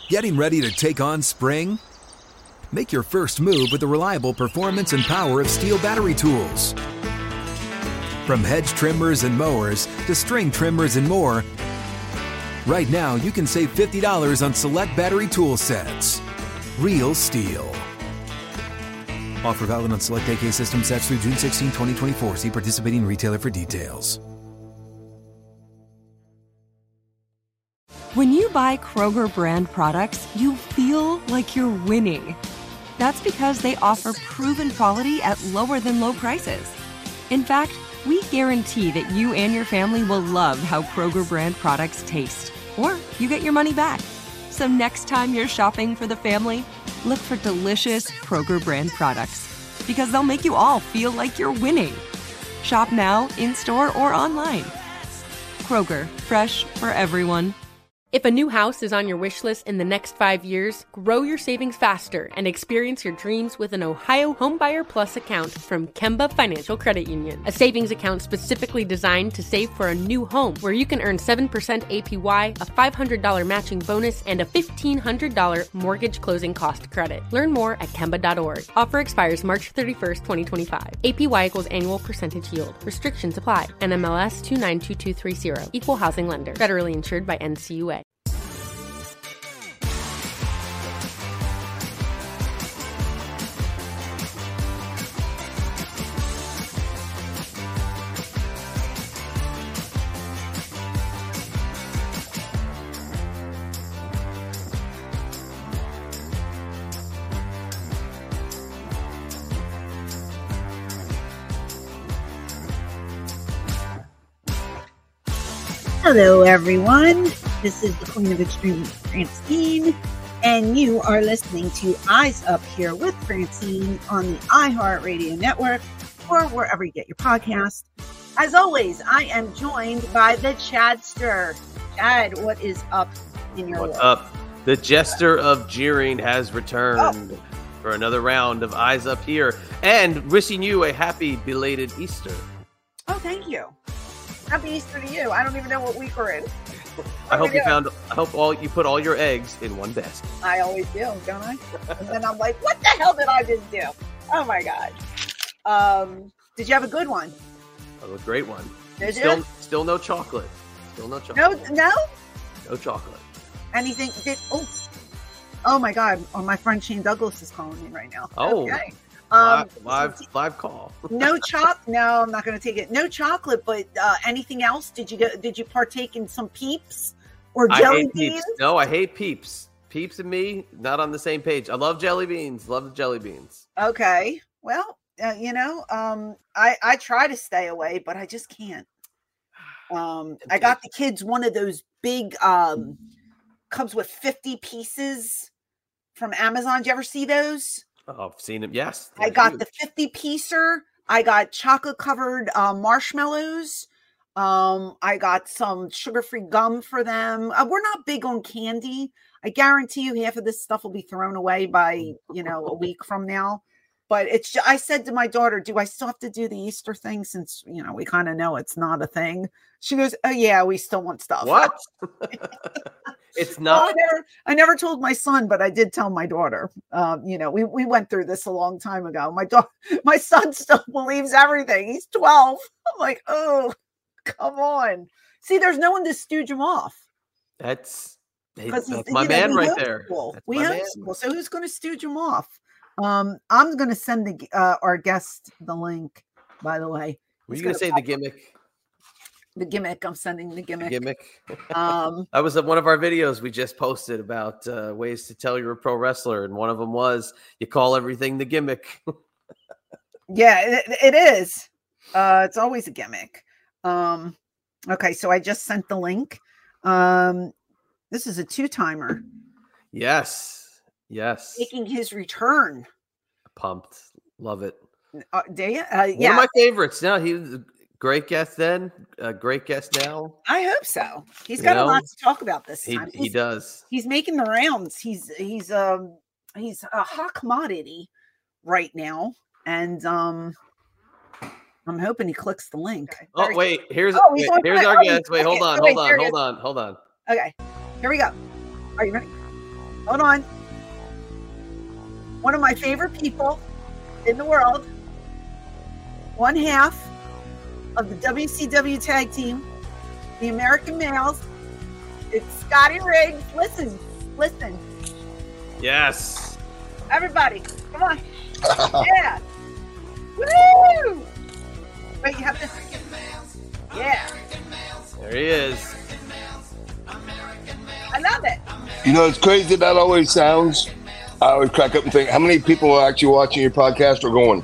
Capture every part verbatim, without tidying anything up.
Getting ready to take on spring? Make your first move with the reliable performance and power of Steel battery tools. From hedge trimmers and mowers to string trimmers and more, right now you can save fifty dollars on select battery tool sets. Real Steel. Offer valid on select A K system sets through June sixteenth, twenty twenty-four. See participating retailer for details. When you buy Kroger brand products, you feel like you're winning. That's because they offer proven quality at lower than low prices. In fact, we guarantee that you and your family will love how Kroger brand products taste, or you get your money back. So next time you're shopping for the family, look for delicious Kroger brand products, because they'll make you all feel like you're winning. Shop now, in-store, or online. Kroger, fresh for everyone. If a new house is on your wish list in the next five years, grow your savings faster and experience your dreams with an Ohio Homebuyer Plus account from Kemba Financial Credit Union. A savings account specifically designed to save for a new home, where you can earn seven percent A P Y, a five hundred dollars matching bonus, and a fifteen hundred dollars mortgage closing cost credit. Learn more at Kemba dot org. Offer expires March thirty-first, twenty twenty-five. A P Y equals annual percentage yield. Restrictions apply. N M L S two nine two two three zero. Equal housing lender. Federally insured by N C U A. Hello, everyone. This is the Queen of Extreme, Francine, and you are listening to Eyes Up Here with Francine on the iHeartRadio Network or wherever you get your podcast. As always, I am joined by the Chadster. Chad, what is up in your What's world? up? The Jester of Jeering has returned Oh. for another round of Eyes Up Here, and wishing you a happy belated Easter. Oh, thank you. Happy Easter to you. I don't even know what week we're in. I hope you found. I hope all you put all your eggs in one basket. I always do, don't I? And then I'm like, what the hell did I just do? Oh my God. Um, did you have a good one? Oh, a great one. Did still, you? still no chocolate. Still no No, chocolate. no? No chocolate. Anything? Did, oh, oh my God. Oh, my friend Shane Douglas is calling me right now. Oh, okay. Um, live, live, live call. no choc. No, I'm not going to take it. No chocolate, but uh, anything else? Did you go? Did you partake in some Peeps or I jelly hate beans? Peeps. No, I hate Peeps. Peeps and me, not on the same page. I love jelly beans. Love the jelly beans. Okay. Well, uh, you know, um, I I try to stay away, but I just can't. Um, I got the kids one of those big um, comes with fifty pieces from Amazon. Did you ever see those? Oh, I've seen them. Yes. I got the fifty piecer. I got chocolate covered uh, marshmallows. Um, I got some sugar-free gum for them. Uh, we're not big on candy. I guarantee you half of this stuff will be thrown away by, you know, a week from now. But it's, I said to my daughter, do I still have to do the Easter thing since, you know, we kind of know it's not a thing? She goes, oh yeah, we still want stuff. What? It's Well, not. I, never, I never told my son, but I did tell my daughter. Um, you know, we, we went through this a long time ago. My daughter, my son still believes everything. He's twelve. I'm like, oh, come on. See, there's no one to stooge him off. That's, hey, Because that's my man right there. That's We my have man. school. So who's going to stooge him off? Um, I'm going to send the uh, our guest the link, by the way. Were He's you going to say gonna the gimmick? The gimmick. I'm sending the gimmick. Gimmick. Um, That was one of our videos we just posted about uh, ways to tell you're a pro wrestler, and one of them was you call everything the gimmick. yeah, it, it is. Uh, it's always a gimmick. Um, okay, so I just sent the link. Um, this is a two-timer Yes, yes. making his return. Pumped, love it. Uh, do you? Uh, One yeah, of my favorites. No, he was a great guest then, a great guest now. I hope so. He's You got a know, lot to talk about this He time. he He's- does. He's making the rounds. He's he's um he's a hot commodity right now, and um I'm hoping he clicks the link. Oh Very- wait, here's Oh, he's wait, on here's fire. our Oh, he's guest. Wait, hold clicking. on, Oh, wait, hold on, there he hold is. on, hold on. Okay, here we go. Are you ready? Hold on. One of my favorite people in the world, one half of the W C W tag team, the American Males. It's Scotty Riggs. Listen, listen. Yes. Everybody, come on. Yeah. Woo! Wait, you have to. Yeah. There he is. I love it. You know, it's crazy that always sounds. I always crack up and think, how many people are actually watching your podcast or going?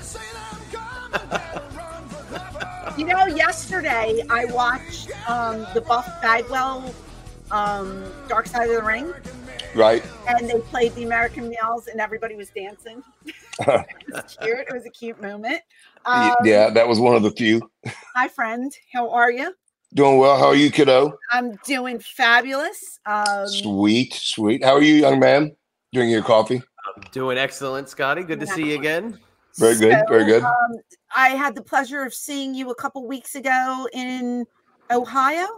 You know, yesterday I watched um, the Buff Bagwell um, Dark Side of the Ring. Right. And they played the American Males and everybody was dancing. It was cute. It was a cute moment. Um, yeah, that was one of the few. Hi, friend. How are you? Doing well. How are you, kiddo? I'm doing fabulous. Um, sweet, sweet. How are you, young man? Drinking your coffee? I'm doing excellent, Scotty. Good to see you again. Very good. So, very good. Um, I had the pleasure of seeing you a couple weeks ago in Ohio.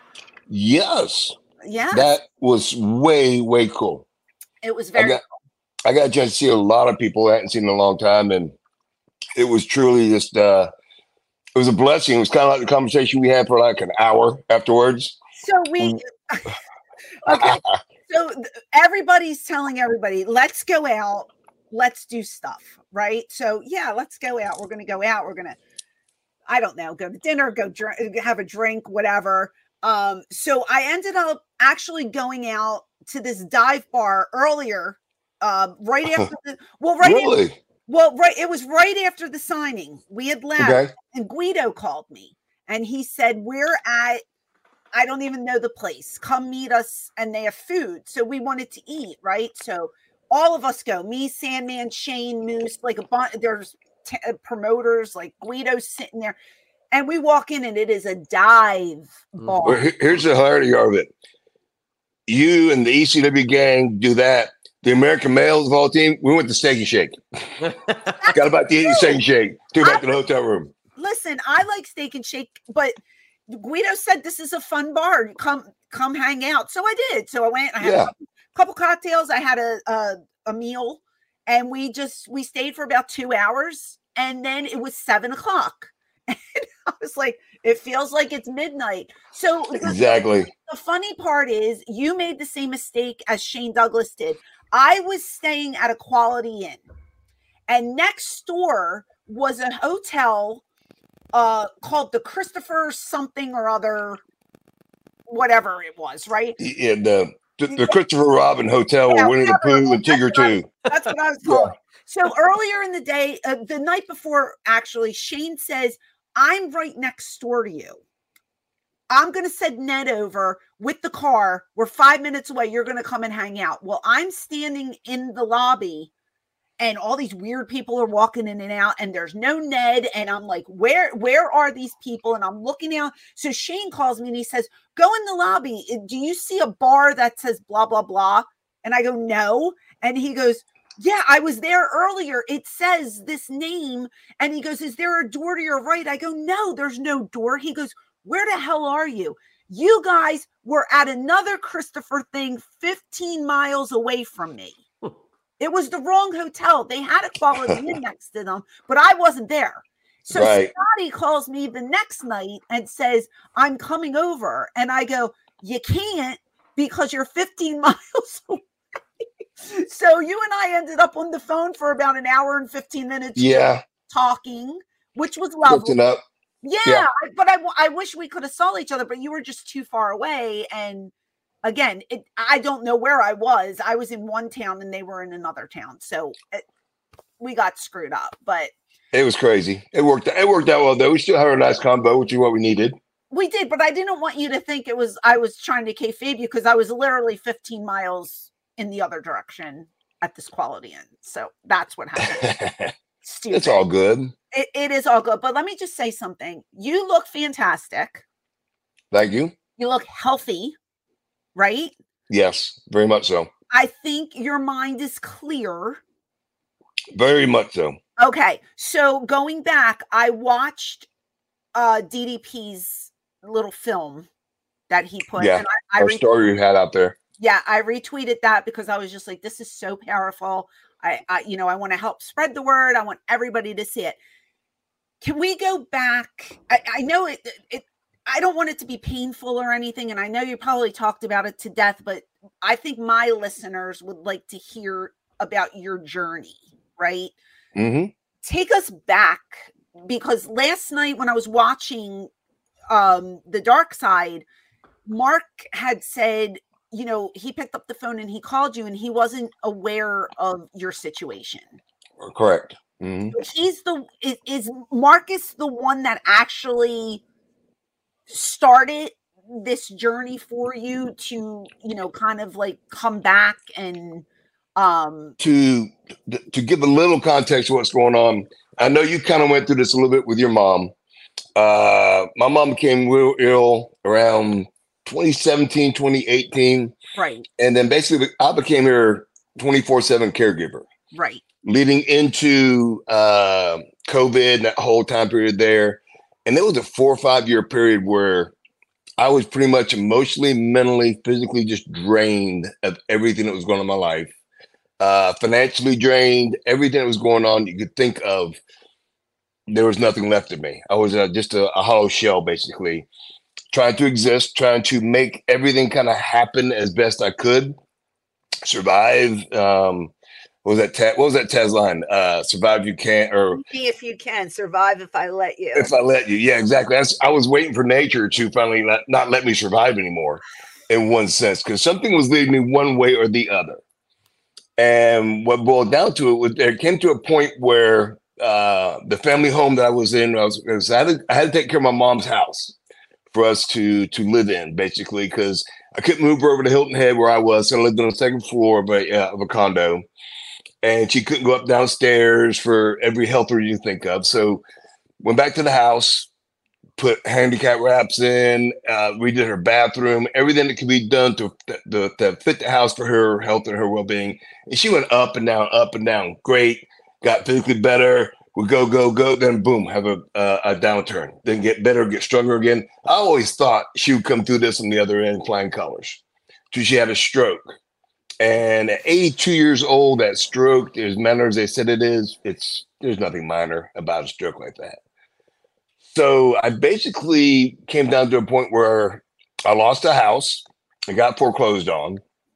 Yes. Yeah. That was way, way cool. It was very I got, cool. I got a chance to see a lot of people I hadn't seen in a long time. And it was truly just, uh, it was a blessing. It was kind of like the conversation we had for like an hour afterwards. So we, okay. So th- everybody's telling everybody, let's go out, let's do stuff, right? So yeah, let's go out. We're going to go out. We're going to, I don't know, go to dinner, go drink, have a drink, whatever. Um, so I ended up actually going out to this dive bar earlier, uh, right after the, well, right really? After, well, right. It was right after the signing. We had left okay. and Guido called me and he said, we're at, I don't even know the place. Come meet us. And they have food. So we wanted to eat, right? So all of us go, me, Sandman, Shane, Moose, like a bunch, there's t- promoters, like Guido's sitting there. And we walk in and it is a dive bar. Well, here's the hilarity of it. You and the E C W gang do that. The American Males of all team, we went to Steak and Shake. Got about to eat Steak and Shake. Took back to the hotel room. Listen, I like Steak and Shake, but Guido said this is a fun bar. Come, come hang out. So I did. So I went. I had yeah. a couple, couple cocktails. I had a, a a meal, and we just we stayed for about two hours, and then it was seven o'clock. And I was like, it feels like it's midnight. So exactly. The, the funny part is, you made the same mistake as Shane Douglas did. I was staying at a Quality Inn, and next door was a hotel uh, called the Christopher something or other, whatever it was, right? Yeah, the the, the Christopher Robin Hotel yeah, or Winnie the Pooh and Tigger too. That's what I was calling. Yeah. So earlier in the day, uh, the night before, actually, Shane says, I'm right next door to you. I'm going to send Ned over with the car. We're five minutes away. You're going to come and hang out. Well, I'm standing in the lobby and all these weird people are walking in and out and there's no Ned. And I'm like, where, where are these people? And I'm looking out. So Shane calls me and he says, go in the lobby. Do you see a bar that says blah, blah, blah? And I go, no. And he goes, yeah, I was there earlier. It says this name. And he goes, is there a door to your right? I go, no, there's no door. He goes, where the hell are you? You guys were at another Christopher thing fifteen miles away from me. It was the wrong hotel. They had a Quality Inn next to them, but I wasn't there. So right. Scotty calls me the next night and says, I'm coming over. And I go, you can't because you're fifteen miles away. So you and I ended up on the phone for about an hour and fifteen minutes. Yeah. Talking, which was lovely. Up. Yeah, yeah. but I, I wish we could have saw each other, but you were just too far away. And again, it, I don't know where I was. I was in one town and they were in another town. So it, we got screwed up, but it was crazy. It worked. It worked out well, though. We still had a nice combo, which is what we needed. We did, but I didn't want you to think it was, I was trying to kayfabe you because I was literally fifteen miles in the other direction at this Quality Inn. So that's what happened. Stupid. It's all good. It, it is all good. But let me just say something. You look fantastic. Thank you. You look healthy, right? Yes, very much so. I think your mind is clear. Very much so. Okay. So going back, I watched uh, D D P's little film that he put. Yeah, and I, I our re- story you had out there. Yeah, I retweeted that because I was just like, this is so powerful. I, I you know, I want to help spread the word. I want everybody to see it. Can we go back? I, I know it, it, I don't want it to be painful or anything. And I know you probably talked about it to death, but I think my listeners would like to hear about your journey, right? Mm-hmm. Take us back, because last night when I was watching um, The Dark Side, Mark had said, you know, he picked up the phone and he called you and he wasn't aware of your situation. Correct. Mm-hmm. He's the, is, is Marcus the one that actually started this journey for you to, you know, kind of like come back and um to to give a little context to what's going on? I know you kind of went through this a little bit with your mom. Uh, my mom became real ill around twenty seventeen, twenty eighteen. Right. And then basically I became her twenty-four seven caregiver. Right. Leading into uh, COVID and that whole time period there. And there was a four or five year period where I was pretty much emotionally, mentally, physically just drained of everything that was going on in my life. Uh, financially drained, everything that was going on you could think of. There was nothing left of me. I was uh, just a, a hollow shell, basically, trying to exist, trying to make everything kind of happen as best I could, survive. Um, what was that? Ta- what was that Taz line? Uh, survive if you can, or if you can survive if I let you. If I let you, yeah, exactly. That's, I was waiting for nature to finally not, not let me survive anymore, in one sense, because something was leading me one way or the other. And what boiled down to it was there came to a point where uh, the family home that I was in, I, was, was, I, had to, I had to take care of my mom's house for us to to live in, basically, because I couldn't move her over to Hilton Head where I was. So I lived on the second floor of a, uh, of a condo, and she couldn't go up downstairs for every helper you think of. So went back to the house, put handicap wraps in, uh, redid her bathroom, everything that could be done to, to, to fit the house for her health and her well-being. And she went up and down, up and down. Great. Got physically better. We go, go, go. Then boom, have a, uh, a downturn. Then get better, get stronger again. I always thought she would come through this on the other end flying colors. So she had a stroke. And at eighty-two years old, that stroke, as minor as they said it is, it's there's nothing minor about a stroke like that. So I basically came down to a point where I lost a house. I got foreclosed on.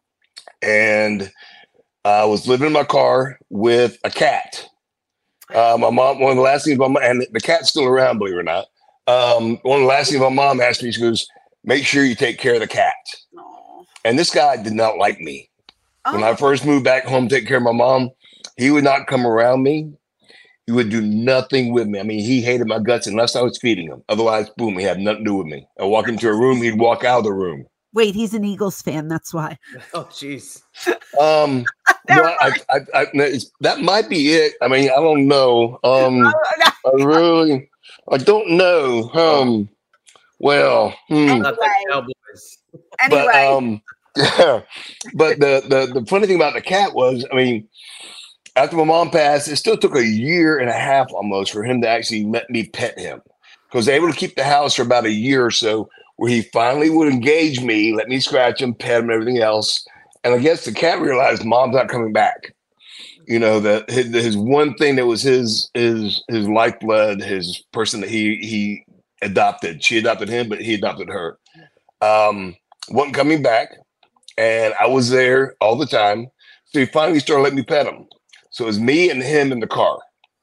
And I was living in my car with a cat. Uh, my mom, one of the last things my mom, and the cat's still around, believe it or not. Um, one of the last things my mom asked me, she goes, make sure you take care of the cat. Aww. And this guy did not like me. Oh. When I first moved back home to take care of my mom, he would not come around me. He would do nothing with me. I mean, he hated my guts unless I was feeding him. Otherwise, boom, he had nothing to do with me. I walk into a room, he'd walk out of the room. Wait, he's an Eagles fan. That's why. Oh, jeez. Um, well, I, I, I, that might be it. I mean, I don't know. Um, I really, I don't know. Um, well, hmm. Not the Cowboys. Anyway. But, um, yeah. But the, the, the funny thing about the cat was, I mean, after my mom passed, it still took a year and a half almost for him to actually let me pet him. Because they were able to keep the house for about a year or so, where he finally would engage me, let me scratch him, pet him, and everything else. And I guess the cat realized mom's not coming back. You know, that his, his one thing that was his his his lifeblood, his person that he he adopted. She adopted him, but he adopted her. Um, wasn't coming back, and I was there all the time. So he finally started letting me pet him. So it was me and him in the car,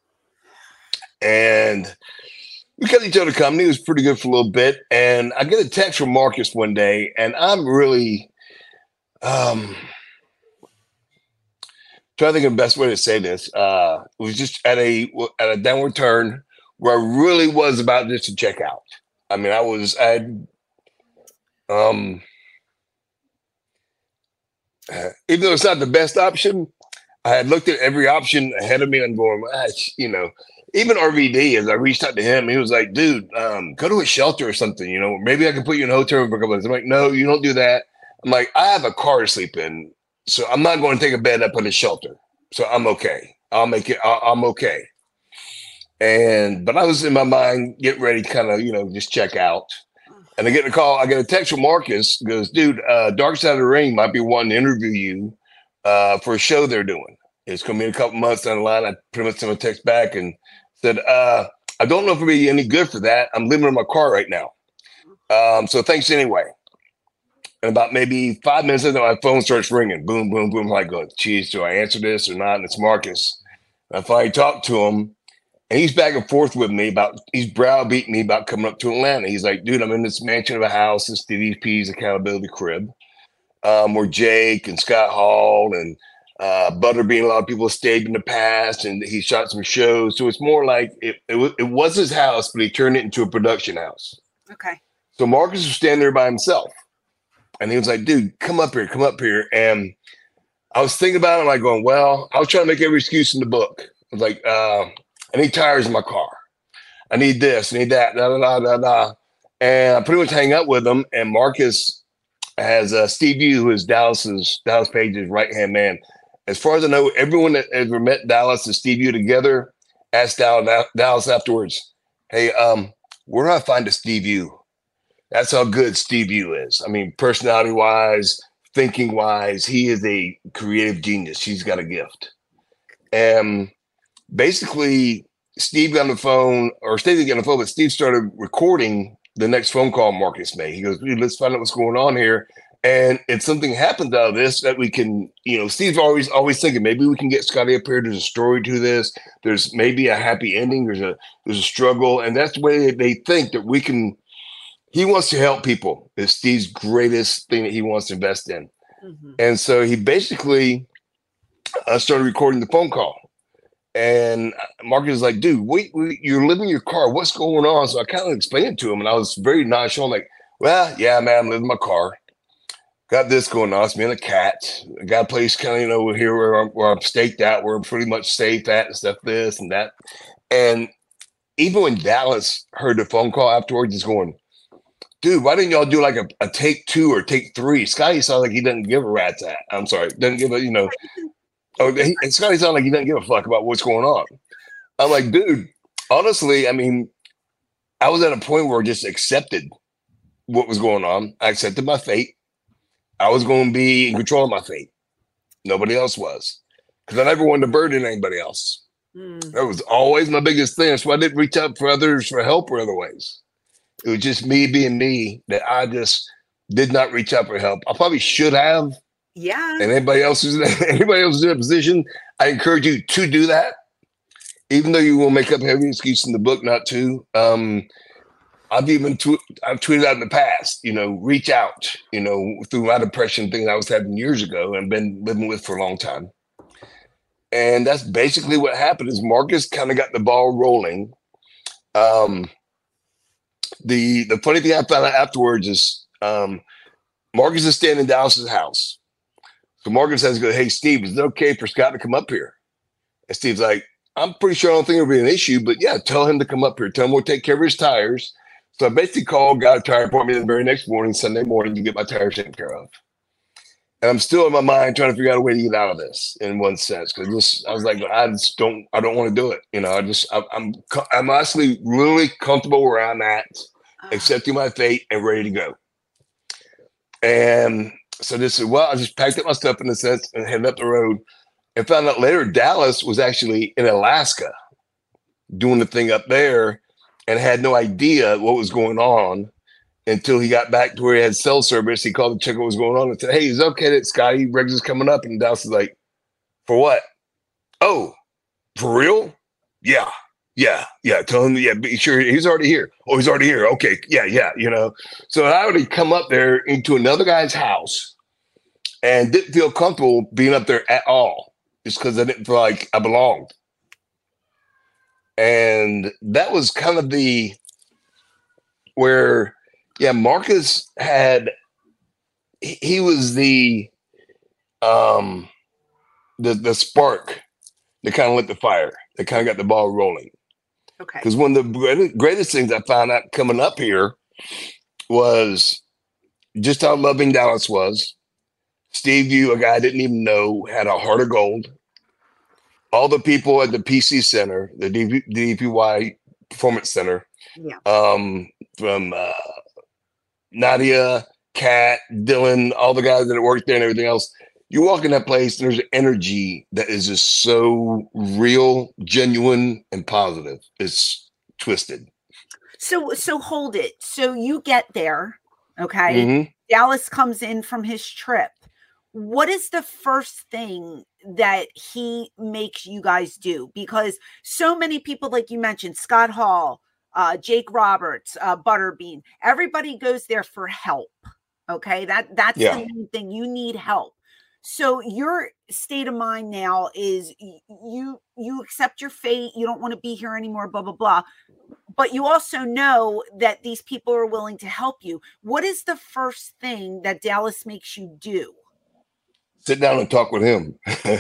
and we kept each other company. It was pretty good for a little bit. And I get a text from Marcus one day, and I'm really um, trying to think of the best way to say this. Uh, it was just at a at a downward turn where I really was about just to check out. I mean, I was I had, um, uh, even though it's not the best option, I had looked at every option ahead of me and going, ah, you know. Even R V D, as I reached out to him, he was like, dude, um, go to a shelter or something, you know, maybe I can put you in a hotel room for a couple of days. I'm like, no, you don't do that. I'm like, I have a car to sleep in, so I'm not going to take a bed up in a shelter. So I'm okay. I'll make it. I'll, I'm okay. And, but I was in my mind getting ready to kind of, you know, just check out. And I get a call. I get a text from Marcus. Goes, dude, uh, Dark Side of the Ring might be wanting to interview you uh, for a show they're doing. It's going to be a couple months down the line. I pretty much sent a text back and said, uh, I don't know if it'll be any good for that. I'm living in my car right now. Um, so thanks anyway. And about maybe five minutes later, my phone starts ringing. Boom, boom, boom. I'm like, going, geez, do I answer this or not? And it's Marcus. And I finally talked to him. And he's back and forth with me about, he's browbeating me about coming up to Atlanta. He's like, dude, I'm in this mansion of a house, this D D P's accountability crib, um, where Jake and Scott Hall and uh, Butterbean, a lot of people have stayed in the past, and he shot some shows. So it's more like it, it, was, it was his house, but he turned it into a production house. Okay. So Marcus was standing there by himself. And he was like, dude, come up here, come up here. And I was thinking about it, like going, well, I was trying to make every excuse in the book. I was like, uh, I need tires in my car. I need this, I need that, da, da, da, da, da. And I pretty much hang up with him. And Marcus has uh, Steve Yu, who is Dallas's, Dallas Page's right-hand man. As far as I know, everyone that ever met Dallas and Steve Yu together asked Dallas, Dallas afterwards, hey, um, where do I find a Steve Yu? That's how good Steve Yu is. I mean, personality-wise, thinking-wise, he is a creative genius. He's got a gift. And basically, Steve got on the phone, or Steve didn't get on the phone, but Steve started recording the next phone call Marcus made. He goes, dude, let's find out what's going on here. And if something happens out of this that we can, you know, Steve's always always thinking maybe we can get Scotty up here. There's a story to this. There's maybe a happy ending. There's a there's a struggle. And that's the way they think that we can. He wants to help people. It's Steve's greatest thing that he wants to invest in. Mm-hmm. And so he basically uh, started recording the phone call. And Marcus is like, dude, wait, wait, you're living in your car. What's going on? So I kind of explained it to him. And I was very nonchalant, like, well, yeah, man, I'm living in my car. Got this going on. It's me and a cat. I got a place kind of, you know, here where I'm, where I'm staked out, where I'm pretty much safe at and stuff, this and that. And even when Dallas heard the phone call afterwards, he's going, dude, why didn't y'all do like a, a take two or take three? Scotty sounds like he doesn't give a rat's at. I'm sorry, doesn't give a, you know. Oh, he, and Scotty sounds like he doesn't give a fuck about what's going on. I'm like, dude, honestly, I mean, I was at a point where I just accepted what was going on. I accepted my fate. I was going to be in control of my fate. Nobody else was. Because I never wanted to burden anybody else. Mm. That was always my biggest thing. That's why I didn't reach out for others for help or other ways. It was just me being me that I just did not reach out for help. I probably should have. Yeah. And anybody else who's anybody else is in a position, I encourage you to do that. Even though you will make up every excuse in the book not to. Um, I've even tw- I've tweeted out in the past, you know, reach out, you know, through my depression thing I was having years ago and been living with for a long time. And that's basically what happened is Marcus kind of got the ball rolling. Um, the the funny thing I found out afterwards is um, Marcus is staying in Dallas's house. So Marcus has to go, hey, Steve, is it okay for Scott to come up here? And Steve's like, I'm pretty sure I don't think it'll be an issue, but yeah, tell him to come up here. Tell him we'll take care of his tires. So I basically called, got a tire appointment the very next morning, Sunday morning, to get my tires taken care of. And I'm still in my mind trying to figure out a way to get out of this in one sense. Cause this, I was like, I just don't, I don't want to do it. You know, I just, I, I'm, I'm honestly really comfortable where I'm at, accepting my fate and ready to go. And so this is, well, I just packed up my stuff in a sense and headed up the road and found out later Dallas was actually in Alaska doing the thing up there and had no idea what was going on until he got back to where he had cell service. He called to check what was going on and said, hey, it's okay that Scotty Riggs is coming up. And Dallas is like, for what? Oh, for real? Yeah. Yeah. Yeah. Tell him, yeah, be sure he's already here. Oh, he's already here. Okay. Yeah. Yeah. You know, so I already come up there into another guy's house and didn't feel comfortable being up there at all just because I didn't feel like I belonged. And that was kind of the where, yeah, Marcus had, he, he was the, um, the, the spark that kind of lit the fire, that kind of got the ball rolling. Okay. Because one of the greatest things I found out coming up here was just how loving Dallas was. Steve Yu, a guy I didn't even know, had a heart of gold. All the people at the P C Center, the D P Y Performance Center, yeah. um, from uh, Nadia, Kat, Dylan, all the guys that worked there and everything else. You walk in that place, and there's an energy that is just so real, genuine, and positive. It's twisted. So, so hold it. So you get there, okay? Mm-hmm. Dallas comes in from his trip. What is the first thing that he makes you guys do? Because so many people, like you mentioned, Scott Hall, uh, Jake Roberts, uh, Butterbean, everybody goes there for help. Okay, that that's Yeah. the main thing. You need help. So your state of mind now is you you accept your fate. You don't want to be here anymore, blah, blah, blah. But you also know that these people are willing to help you. What is the first thing that Dallas makes you do? Sit down and talk with him.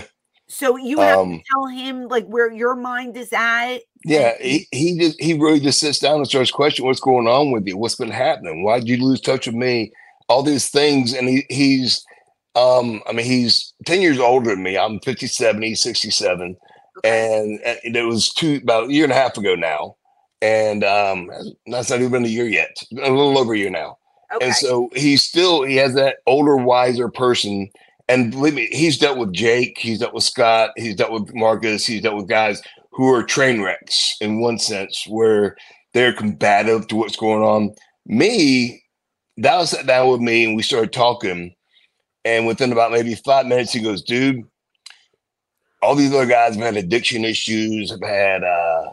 So you have Um, to tell him like where your mind is at. Yeah, he, he just he really just sits down and starts questioning what's going on with you, what's been happening, why did you lose touch with me, all these things. And he he's um I mean he's ten years older than me. I'm fifty-seven, he's sixty-seven, and, and it was two about a year and a half ago now, and um that's not even been a year yet, a little over a year now. Okay. And so he's still he has that older, wiser person. And believe me, he's dealt with Jake, he's dealt with Scott, he's dealt with Marcus, he's dealt with guys who are train wrecks in one sense, where they're combative to what's going on. Me, Dallas sat down with me and we started talking. And within about maybe five minutes, he goes, dude, all these other guys have had addiction issues, have had uh,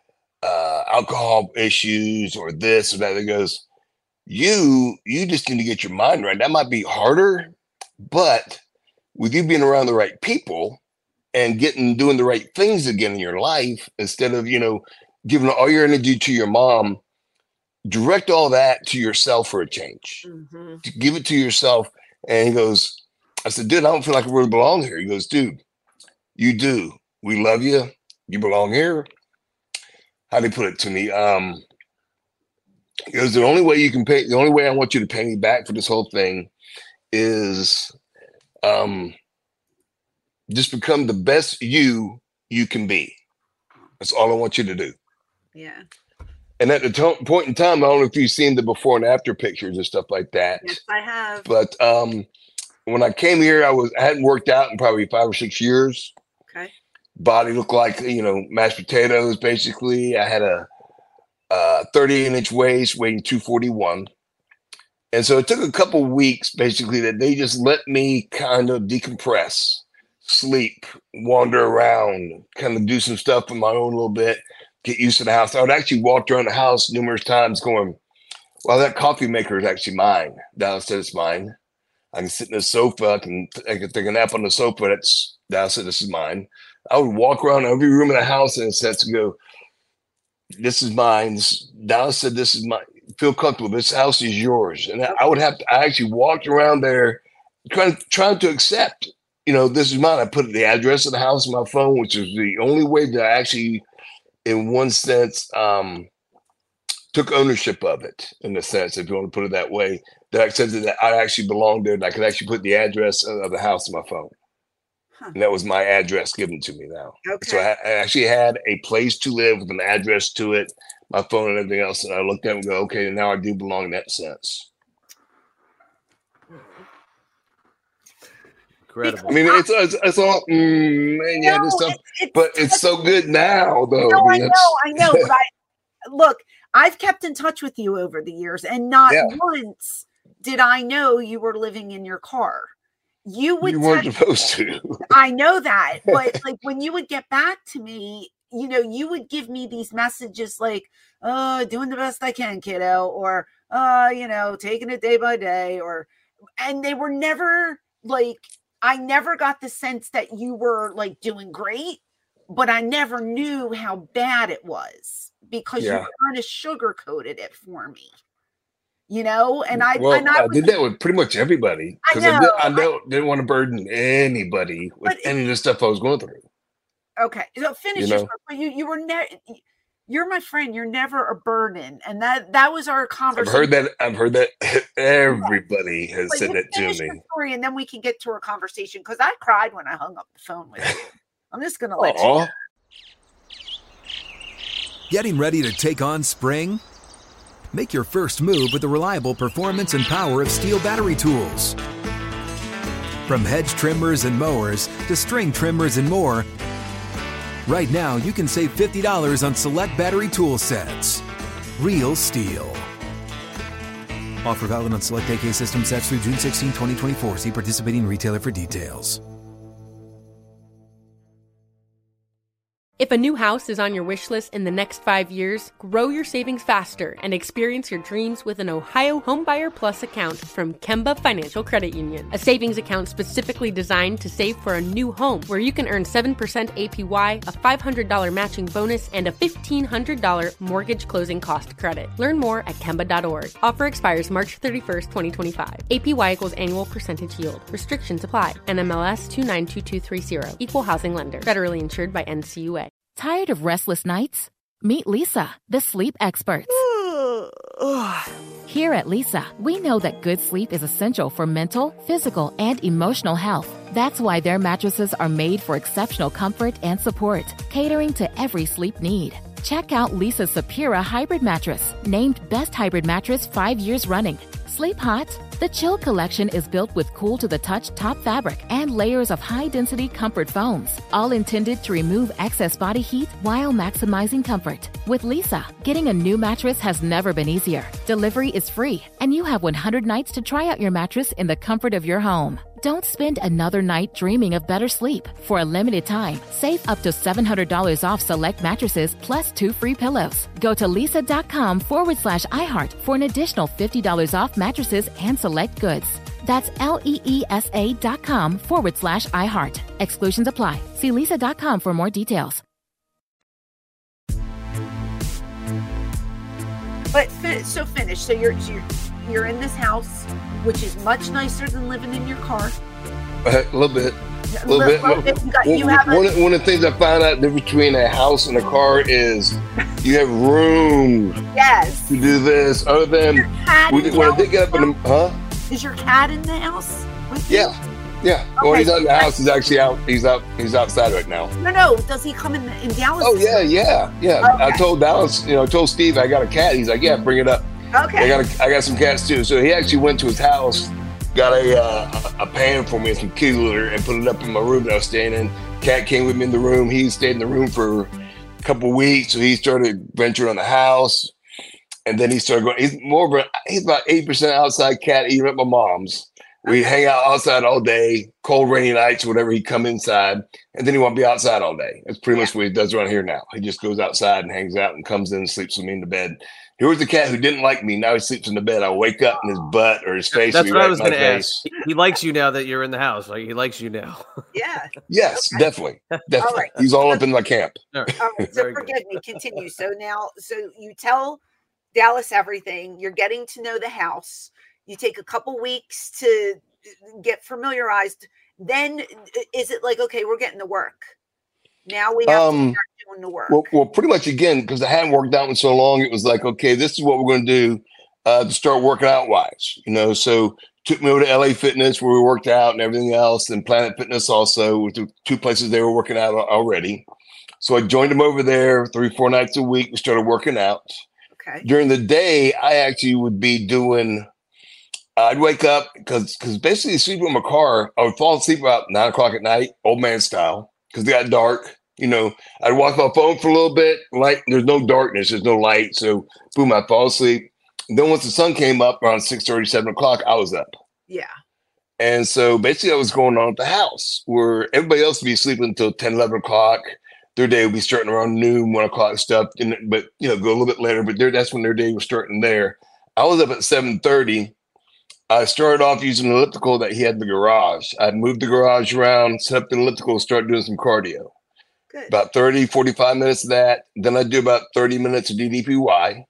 uh, alcohol issues or this or that. He goes, you, you just need to get your mind right. That might be harder, but with you being around the right people and getting doing the right things again in your life, instead of, you know, giving all your energy to your mom, direct all that to yourself for a change. Mm-hmm. Give it to yourself. And he goes, I said, dude, I don't feel like I really belong here. He goes, dude, you do. We love you. You belong here. How do he put it to me? Um, he goes, the only way you can pay, the only way I want you to pay me back for this whole thing is um, just become the best you you can be. That's all I want you to do. Yeah. And at the to- point in time, I don't know if you've seen the before and after pictures and stuff like that. Yes, I have. But um, when I came here, I was I hadn't worked out in probably five or six years. Okay. Body looked like, you know, mashed potatoes, basically. I had a, a thirty-eight inch waist, weighing two forty-one. And so it took a couple weeks, basically, that they just let me kind of decompress, sleep, wander around, kind of do some stuff on my own a little bit, get used to the house. I would actually walk around the house numerous times going, well, that coffee maker is actually mine. Dallas said it's mine. I can sit in the sofa. I can, I can take a nap on the sofa. That's Dallas said this is mine. I would walk around every room in the house in a sense to go, this is mine. This, Dallas said this is mine. Feel comfortable. This house is yours. And I would have to, I actually walked around there trying, trying to accept, you know, this is mine. I put the address of the house on my phone, which is the only way that I actually, in one sense, um, took ownership of it, in a sense, if you want to put it that way, that I accepted that I actually belonged there and I could actually put the address of the house on my phone. Huh. And that was my address given to me now. Okay. So I, I actually had a place to live with an address to it, my phone and everything else. And I looked at it and go, okay, now I do belong in that sense. Incredible. I mean, it's it's, it's all, mm, man, yeah, no, this stuff, it's, it's, but it's so good now, though. No, I, mean, I know, I know. But I, look, I've kept in touch with you over the years, and not yeah. once did I know you were living in your car. You would. You weren't supposed to. I know that, but like when you would get back to me, you know, you would give me these messages like, "Oh, doing the best I can, kiddo," or "Uh, you know, taking it day by day," or, and they were never like. I never got the sense that you were like doing great, but I never knew how bad it was because yeah. you kind of sugarcoated it for me, you know? And I, well, and I, I did that with pretty much everybody because I, I, did, I, I didn't want to burden anybody with any of the stuff I was going through. Okay. So finish you, know? your, you, you were never, you're my friend. You're never a burden. And that, that was our conversation. I've heard that. I've heard that everybody has like, said that to me. Story and then we can get to our conversation. Cause I cried when I hung up the phone with you. I'm just going to let Aww. you. Getting ready to take on spring? Make your first move with the reliable performance and power of Steel battery tools. From hedge trimmers and mowers to string trimmers and more, right now you can save fifty dollars on select battery tool sets. Real Steel. Offer valid on select A K system sets through June sixteenth, twenty twenty-four. See participating retailer for details. If a new house is on your wish list in the next five years, grow your savings faster and experience your dreams with an Ohio Homebuyer Plus account from Kemba Financial Credit Union. A savings account specifically designed to save for a new home, where you can earn seven percent A P Y, a five hundred dollars matching bonus, and a fifteen hundred dollars mortgage closing cost credit. Learn more at Kemba dot org. Offer expires March thirty-first, twenty twenty-five. A P Y equals annual percentage yield. Restrictions apply. N M L S two nine two two three zero. Equal housing lender. Federally insured by N C U A. Tired of restless nights? Meet Leesa, the sleep experts. Here at Leesa, we know that good sleep is essential for mental, physical, and emotional health. That's why their mattresses are made for exceptional comfort and support, catering to every sleep need. Check out Leesa's Sapira Hybrid Mattress, named Best Hybrid Mattress five years running. Sleep hot? The Chill Collection is built with cool-to-the-touch top fabric and layers of high-density comfort foams, all intended to remove excess body heat while maximizing comfort. With Leesa, getting a new mattress has never been easier. Delivery is free, and you have one hundred nights to try out your mattress in the comfort of your home. Don't spend another night dreaming of better sleep. For a limited time, save up to seven hundred dollars off select mattresses plus two free pillows. Go to Leesa.com forward slash iHeart for an additional fifty dollars off mattresses and select goods. That's L-E-E-S-A dot com forward slash iHeart. Exclusions apply. See Leesa dot com for more details. But fi- so finish. So you're, you're you're in this house, which is much nicer than living in your car. A little bit. A little bit. little bit. You got- One, you have a- one, of- one of the things I found out difference between a house and a car is you have room Yes. to do this. Other than Cat we, in the when I house did get up in the, huh? Is your cat in the house with you? Yeah, yeah. Well, Okay. he's not in the house. He's actually out. He's out. He's outside right now. No, no. Does he come in in Dallas? Oh yeah, yeah, yeah. I Okay. told Dallas, you know, I told Steve I got a cat. He's like, yeah, bring it up. Okay. I got a, I got some cats too. So he actually went to his house, got a uh, a pan for me and some kitty litter, and put it up in my room that I was staying in. Cat came with me in the room. He stayed in the room for a couple of weeks. So he started venturing on the house, and then he started going. He's more of a he's about eighty percent outside cat, even at my mom's. We hang out outside all day, cold, rainy nights, whatever. He come inside, and then he won't be outside all day. That's pretty much what he does around here now. He just goes outside and hangs out and comes in and sleeps with me in the bed. Here was the cat who didn't like me. Now he sleeps in the bed. I wake up and his butt or his face. That's will be what right I was in my going to face. ask. He, he likes you now that you're in the house. Like he likes you now. Yeah. Yes, Okay. definitely, definitely. All right. He's all up in my camp. All right. All right. So Very good. forgive me. Continue. So now, so you tell Dallas everything. You're getting to know the house. You take a couple weeks to get familiarized. Then is it like, okay, we're getting to work. Now we have Um, to start doing the work. Well, well, pretty much again, because I hadn't worked out in so long, it was like, okay, this is what we're going to do uh, to start working out wise, you know. So took me over to L A Fitness where we worked out and everything else, and Planet Fitness also, with the two places they were working out already. So I joined them over there three, four nights a week. We started working out. Okay. During the day, I actually would be doing. I'd wake up because because basically sleeping in my car, I would fall asleep about nine o'clock at night, old man style, because it got dark. You know, I'd watch my phone for a little bit. Light, there's no darkness, there's no light, so boom, I fall asleep. And then once the sun came up around six thirty, seven o'clock, I was up. Yeah. And so basically, that was going on at the house where everybody else would be sleeping until ten, eleven o'clock. Their day would be starting around noon, one o'clock stuff, and, but you know, go a little bit later. But that's when their day was starting there. I was up at seven thirty. I started off using an elliptical that he had in the garage. I moved the garage around, set up the elliptical, started doing some cardio. Good. About thirty, forty-five minutes of that. Then I do about thirty minutes of D D P Y.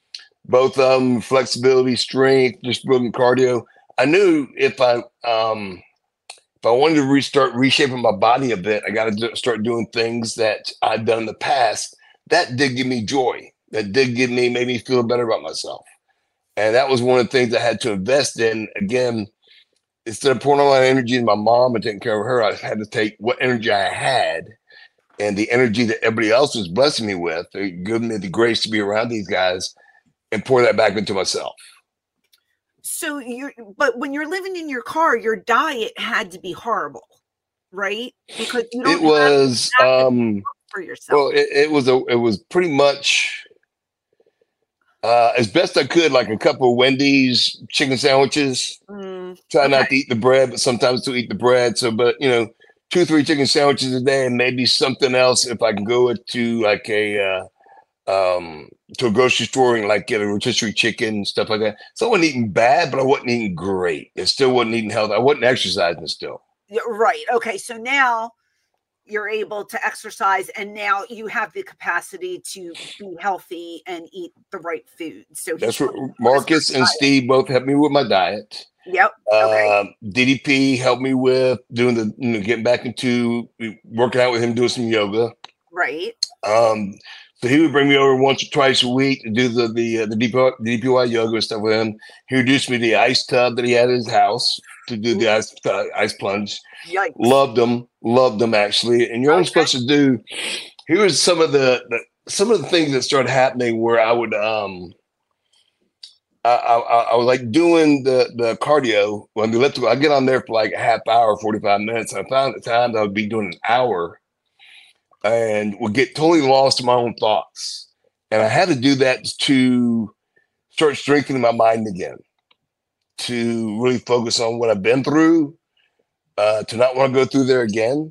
Both of them, flexibility, strength, just building cardio. I knew if I um, if I wanted to restart reshaping my body a bit, I got to do, start doing things that I'd done in the past. That did give me joy. That did give me, made me feel better about myself. And that was one of the things I had to invest in. Again, instead of pouring all my energy in my mom and taking care of her, I had to take what energy I had and the energy that everybody else was blessing me with, giving me the grace to be around these guys, and pour that back into myself. So you're, but when you're living in your car, your diet had to be horrible, right? Because you don't It was, um, for yourself. Well, it, it was a, it was pretty much uh, as best I could, like a couple of Wendy's chicken sandwiches. Mm, Try okay. not to eat the bread, but sometimes to eat the bread. So, but you know, two, three chicken sandwiches a day, and maybe something else if I can go to like a uh, um to a grocery store and like get a rotisserie chicken, stuff like that. So I wasn't eating bad, but I wasn't eating great. It still wasn't eating healthy. I wasn't exercising still. Yeah, right. Okay. So now you're able to exercise, and now you have the capacity to be healthy and eat the right food. So that's what Marcus and Steve both helped me with my diet. Yep. Okay. Um, D D P helped me with doing the, you know, getting back into working out with him, doing some yoga. Right. Um, So he would bring me over once or twice a week to do the the uh, the D P Y yoga and stuff with him. He introduced me to the ice tub that he had in his house to do the ice uh, ice plunge. Yikes. Loved them, loved them actually. And you're only Okay. supposed to do. Here was some of the, the some of the things that started happening where I would um. I, I, I was like doing the the cardio when the elliptical. I get on there for like a half hour, forty-five minutes. And I found at times I would be doing an hour. And would get totally lost in my own thoughts. And I had to do that to start strengthening my mind again, to really focus on what I've been through, uh, to not want to go through there again.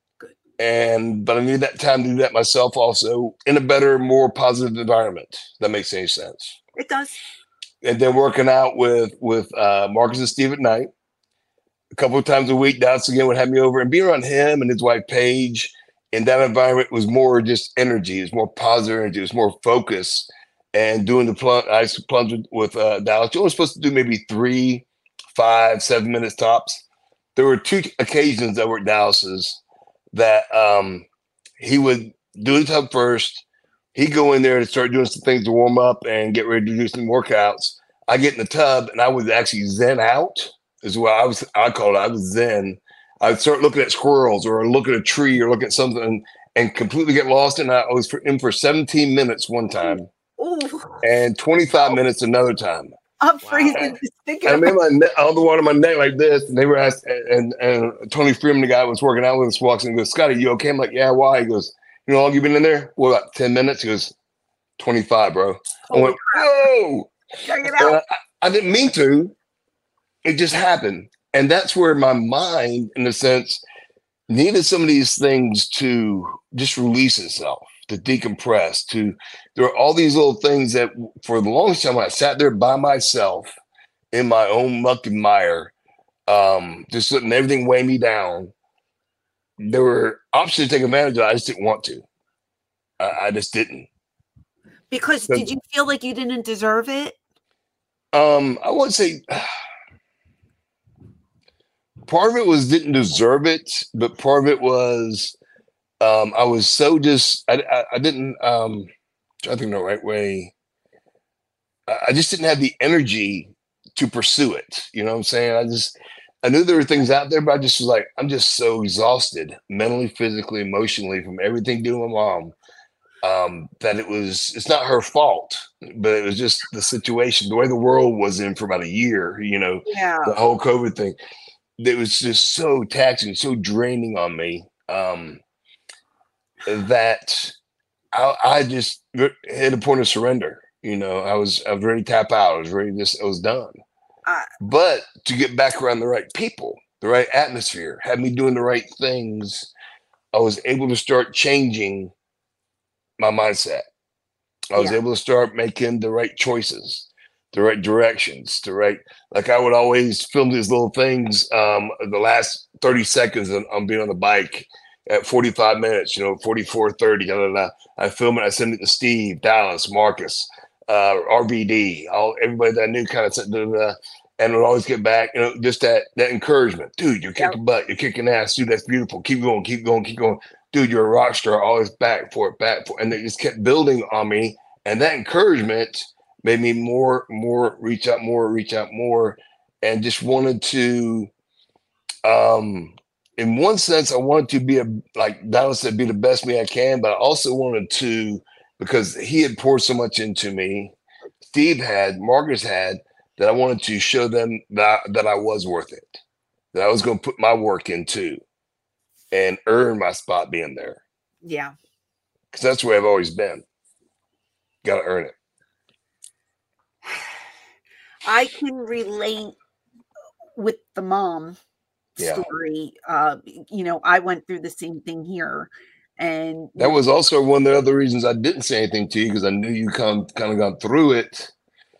And, but I need that time to do that myself also in a better, more positive environment. If that makes any sense. It does. And then working out with, with uh, Marcus and Steve at night, a couple of times a week. Dallas again would have me over and be around him and his wife, Paige. And that environment was more just energy. It's more positive energy. It's more focus. And doing the plunge, ice plunge with, with uh, Dallas, you're only supposed to do maybe three, five, seven minutes tops. There were two occasions that were at Dallas's that um, he would do the tub first. He'd go in there and start doing some things to warm up and get ready to do some workouts. I get in the tub and I would actually zen out, is what I was. I call it. I was zen. I'd start looking at squirrels or look at a tree or look at something and, and completely get lost. And I was for, in for seventeen minutes one time. Ooh. And twenty-five minutes another time. I'm freezing. Wow. Just thinking I made about my neck, all the water in my neck like this. And they were asked, and, and Tony Freeman, the guy I was working out with us, walks in and goes, "Scotty, you okay?" I'm like, "Yeah, why?" He goes, "You know how long you been in there?" "Well, about ten minutes. He goes, twenty-five, bro. I went, "Whoa." Check it out. I, I didn't mean to. It just happened. And that's where my mind, in a sense, needed some of these things to just release itself, to decompress, to, there are all these little things that for the longest time, when I sat there by myself in my own muck and mire, um, just letting everything weigh me down, there were options to take advantage of. I just didn't want to. I, I just didn't. Because So- did you feel like you didn't deserve it? Um, I wouldn't say part of it was didn't deserve it, but part of it was um, I was so just I, I, I didn't um, I think the right way. I I just didn't have the energy to pursue it. You know what I'm saying? I just I knew there were things out there, but I just was like, I'm just so exhausted mentally, physically, emotionally from everything dealing with mom. Um, that it was, it's not her fault, but it was just the situation, the way the world was in for about a year, you know, Yeah. the whole COVID thing. It was just so taxing, so draining on me um, that I, I just hit a point of surrender. You know, I was, I was ready to tap out. I was ready to just, I was done. Uh, But to get back around the right people, the right atmosphere, had me doing the right things, I was able to start changing my mindset. I was Yeah. able to start making the right choices, the right directions, the right, like I would always film these little things. Um, the last thirty seconds on, on being on the bike at forty-five minutes, you know, forty-four, thirty, blah, blah, blah. I film it. I send it to Steve, Dallas, Marcus, uh, R B D, all everybody that I knew kind of said, blah, blah, blah, and would always get back, you know, just that, that encouragement. Dude, you're kicking butt. You're kicking ass. Dude, that's beautiful. Keep going, keep going, keep going. Dude, you're a rock star, always back for it, back for it. And they just kept building on me. And that encouragement made me more, more, reach out more, reach out more, and just wanted to, um, in one sense, I wanted to be a, like Dallas said, be the best me I can, but I also wanted to, because he had poured so much into me, Steve had, Marcus had, that I wanted to show them that, that I was worth it, that I was going to put my work in too and earn my spot being there. Yeah. Because that's where I've always been. Got to earn it. I can relate with the mom Yeah. story. Uh, you know, I went through the same thing here. And that was also one of the other reasons I didn't say anything to you, because I knew you come kind of gone through it.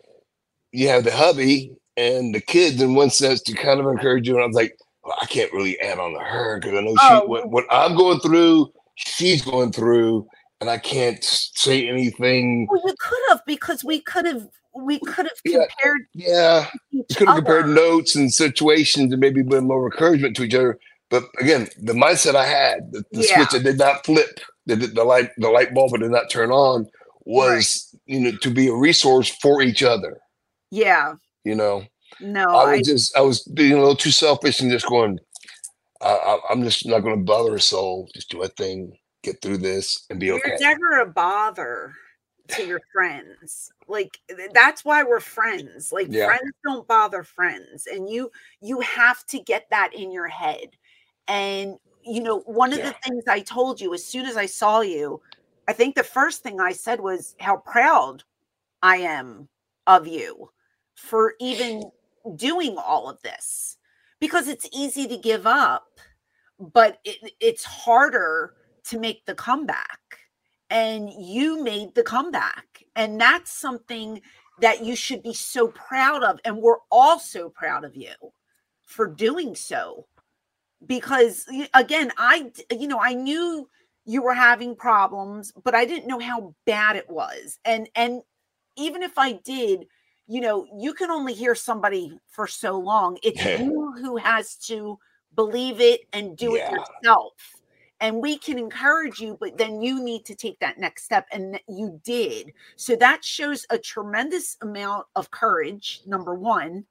You have the hubby and the kids in one sense to kind of encourage you. And I was like, well, I can't really add on to her because I know Oh. she what, what I'm going through, she's going through, and I can't say anything. Well, you could have, because we could have we could have Yeah. compared Yeah. each You could have other. compared notes and situations and maybe been more encouragement to each other. But again, the mindset I had, the, the Yeah. switch that did not flip, the, the light, the light bulb did not turn on, was you know to be a resource for each other. Yeah. You know, No, I I, was just I was being a little too selfish and just going, I, I, I'm just not going to bother a soul. Just do my thing, get through this, and be you're okay. never a bother to your friends. Like th- that's why we're friends. Like Yeah. friends don't bother friends, and you you have to get that in your head. And you know, one of Yeah. the things I told you as soon as I saw you, I think the first thing I said was how proud I am of you for even doing all of this, because it's easy to give up, but it, it's harder to make the comeback. And you made the comeback. And that's something that you should be so proud of. And we're all so proud of you for doing so. Because again, I, you know, I knew you were having problems, but I didn't know how bad it was. And, and even if I did, you know, you can only hear somebody for so long. It's Yeah. you who has to believe it and do Yeah. it yourself. And we can encourage you, but then you need to take that next step. And you did. So that shows a tremendous amount of courage, number one.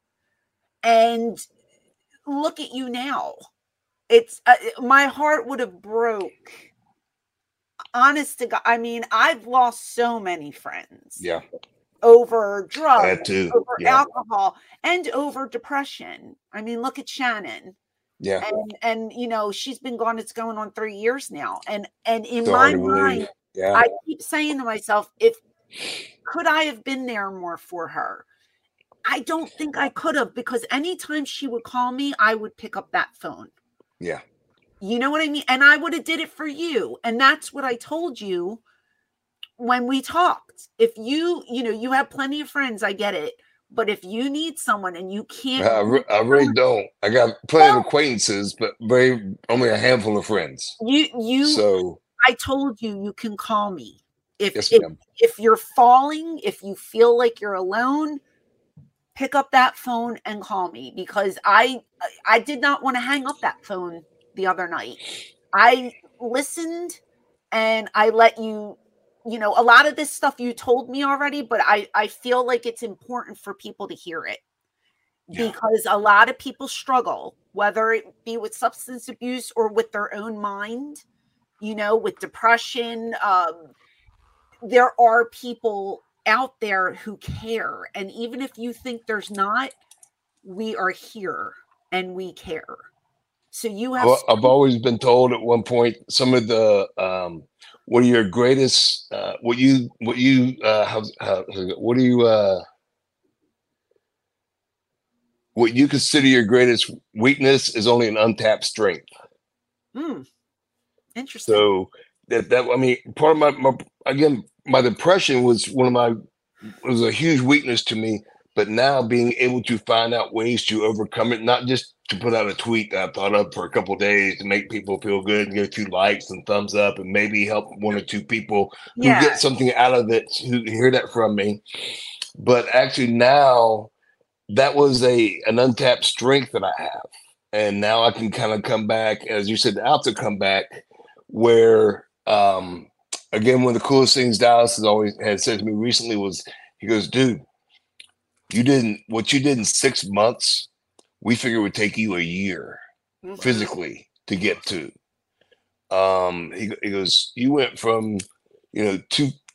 And look at you now. It's uh, my heart would have broke. Honest to God. I mean, I've lost so many friends. Yeah. Over drugs, That too. over Yeah. alcohol, and over depression. I mean, look at Shannon. Yeah. And and you know, she's been gone, it's going on three years now. And and in So my hard to believe. mind, Yeah. I keep saying to myself, if could I have been there more for her? I don't think I could have, because anytime she would call me, I would pick up that phone. Yeah. You know what I mean? And I would have did it for you. And that's what I told you when we talked. If you, you know, you have plenty of friends, I get it. But if you need someone and you can't, I, re- I really don't. I got plenty of acquaintances, but very only a handful of friends. you, you, So I told you, you can call me. If, yes, if, ma'am. if you're falling, if you feel like you're alone, pick up that phone and call me, because I, I did not want to hang up that phone the other night. I listened and I let you, you know, a lot of this stuff you told me already, but I, I feel like it's important for people to hear it. Yeah. Because a lot of people struggle, whether it be with substance abuse or with their own mind, you know, with depression. Um, there are people out there who care. And even if you think there's not, we are here and we care. So you have. Well, I've always been told at one point, some of the um, what are your greatest? Uh, what you what you uh, how, how, what do you uh, what you consider your greatest weakness is only an untapped strength. Hmm. Interesting. So that that I mean, part of my, my again, my depression was one of my was a huge weakness to me. But now being able to find out ways to overcome it, not just to put out a tweet that I thought of for a couple of days to make people feel good and get a few likes and thumbs up and maybe help one or two people who Yeah. get something out of it, who hear that from me. But actually now that was a an untapped strength that I have. And now I can kind of come back, as you said, the alpha come back, where um, again, one of the coolest things Dallas has always had said to me recently was, he goes, dude, you didn't, what you did in six months, we figured it would take you a year Mhm. physically to get to. Um, he, he goes, you went from, you know, two,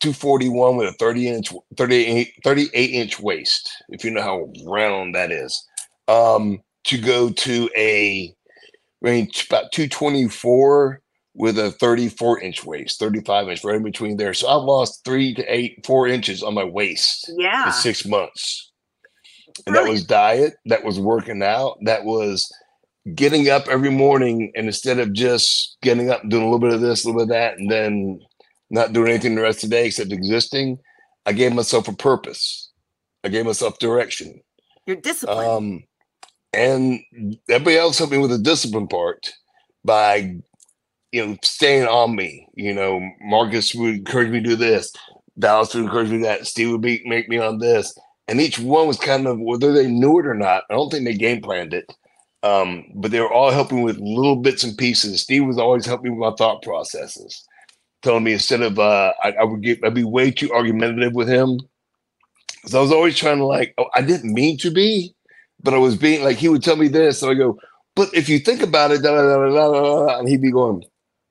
two forty-one with a thirty inch, thirty-eight, thirty-eight inch waist, if you know how round that is, um, to go to a range about two twenty-four with a thirty-four inch waist, thirty-five inch, right in between there. So I've lost three to eight, four inches on my waist Yeah. in six months. And Brilliant. that was diet, that was working out, that was getting up every morning, and instead of just getting up and doing a little bit of this, a little bit of that, and then not doing anything the rest of the day except existing, I gave myself a purpose. I gave myself direction. You're disciplined. Um, and everybody else helped me with the discipline part by, you know, staying on me. You know, Marcus would encourage me to do this. Dallas would encourage me to do that. Steve would be, make me on this. And each one was kind of, whether they knew it or not, I don't think they game planned it. Um, but they were all helping with little bits and pieces. Steve was always helping me with my thought processes, telling me instead of uh, I, I would get, I'd be way too argumentative with him, because I was always trying to like, oh, I didn't mean to be, but I was being like, he would tell me this, so I go, but if you think about it, da, da, da, da, da, da, and he'd be going,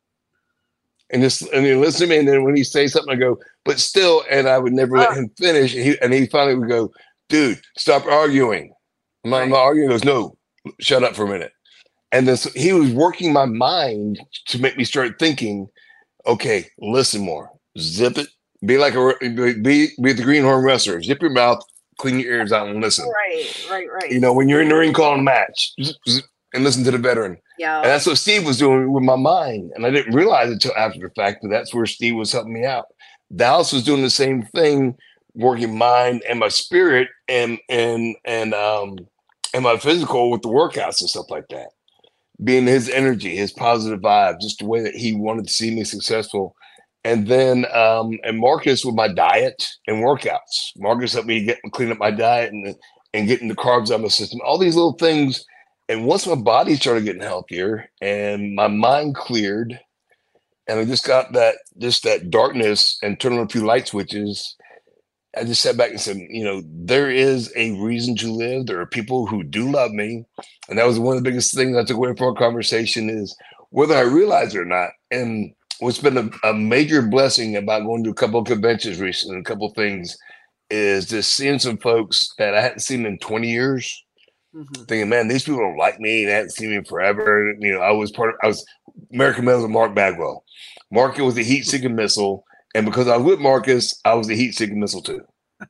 and just and he listen to me, and then when he say something, I go, but still, and I would never let Uh. him finish, and he and he finally would go, dude, stop arguing. I'm not, I'm not arguing. He goes, no. Shut up for a minute. And then so he was working my mind to make me start thinking, okay, listen more, zip it, be like a, be, be the greenhorn wrestler, zip your mouth, clean your ears out and listen. Right, right, right. You know, when you're in the ring calling a match, zip, zip, and listen to the veteran. Yeah. And that's what Steve was doing with my mind. And I didn't realize it until after the fact, but that's where Steve was helping me out. Dallas was doing the same thing, working mind and my spirit and, and, and, um, and my physical with the workouts and stuff like that, being his energy, his positive vibe, just the way that he wanted to see me successful. And then, um, and Marcus with my diet and workouts. Marcus helped me get clean up my diet and, and getting the carbs out of my system, all these little things. And once my body started getting healthier and my mind cleared, and I just got that, just that darkness and turned on a few light switches, I just sat back and said, you know, there is a reason to live. There are people who do love me. And that was one of the biggest things I took away from our conversation, is whether I realize it or not. And what's been a, a major blessing about going to a couple of conventions recently, a couple of things, is just seeing some folks that I hadn't seen in twenty years, mm-hmm. thinking, man, these people don't like me. They hadn't seen me forever. You know, I was part of, I was American Males with Mark Bagwell. Mark was a heat-seeking missile. And because I was with Marcus, I was the heat-seeking missile too.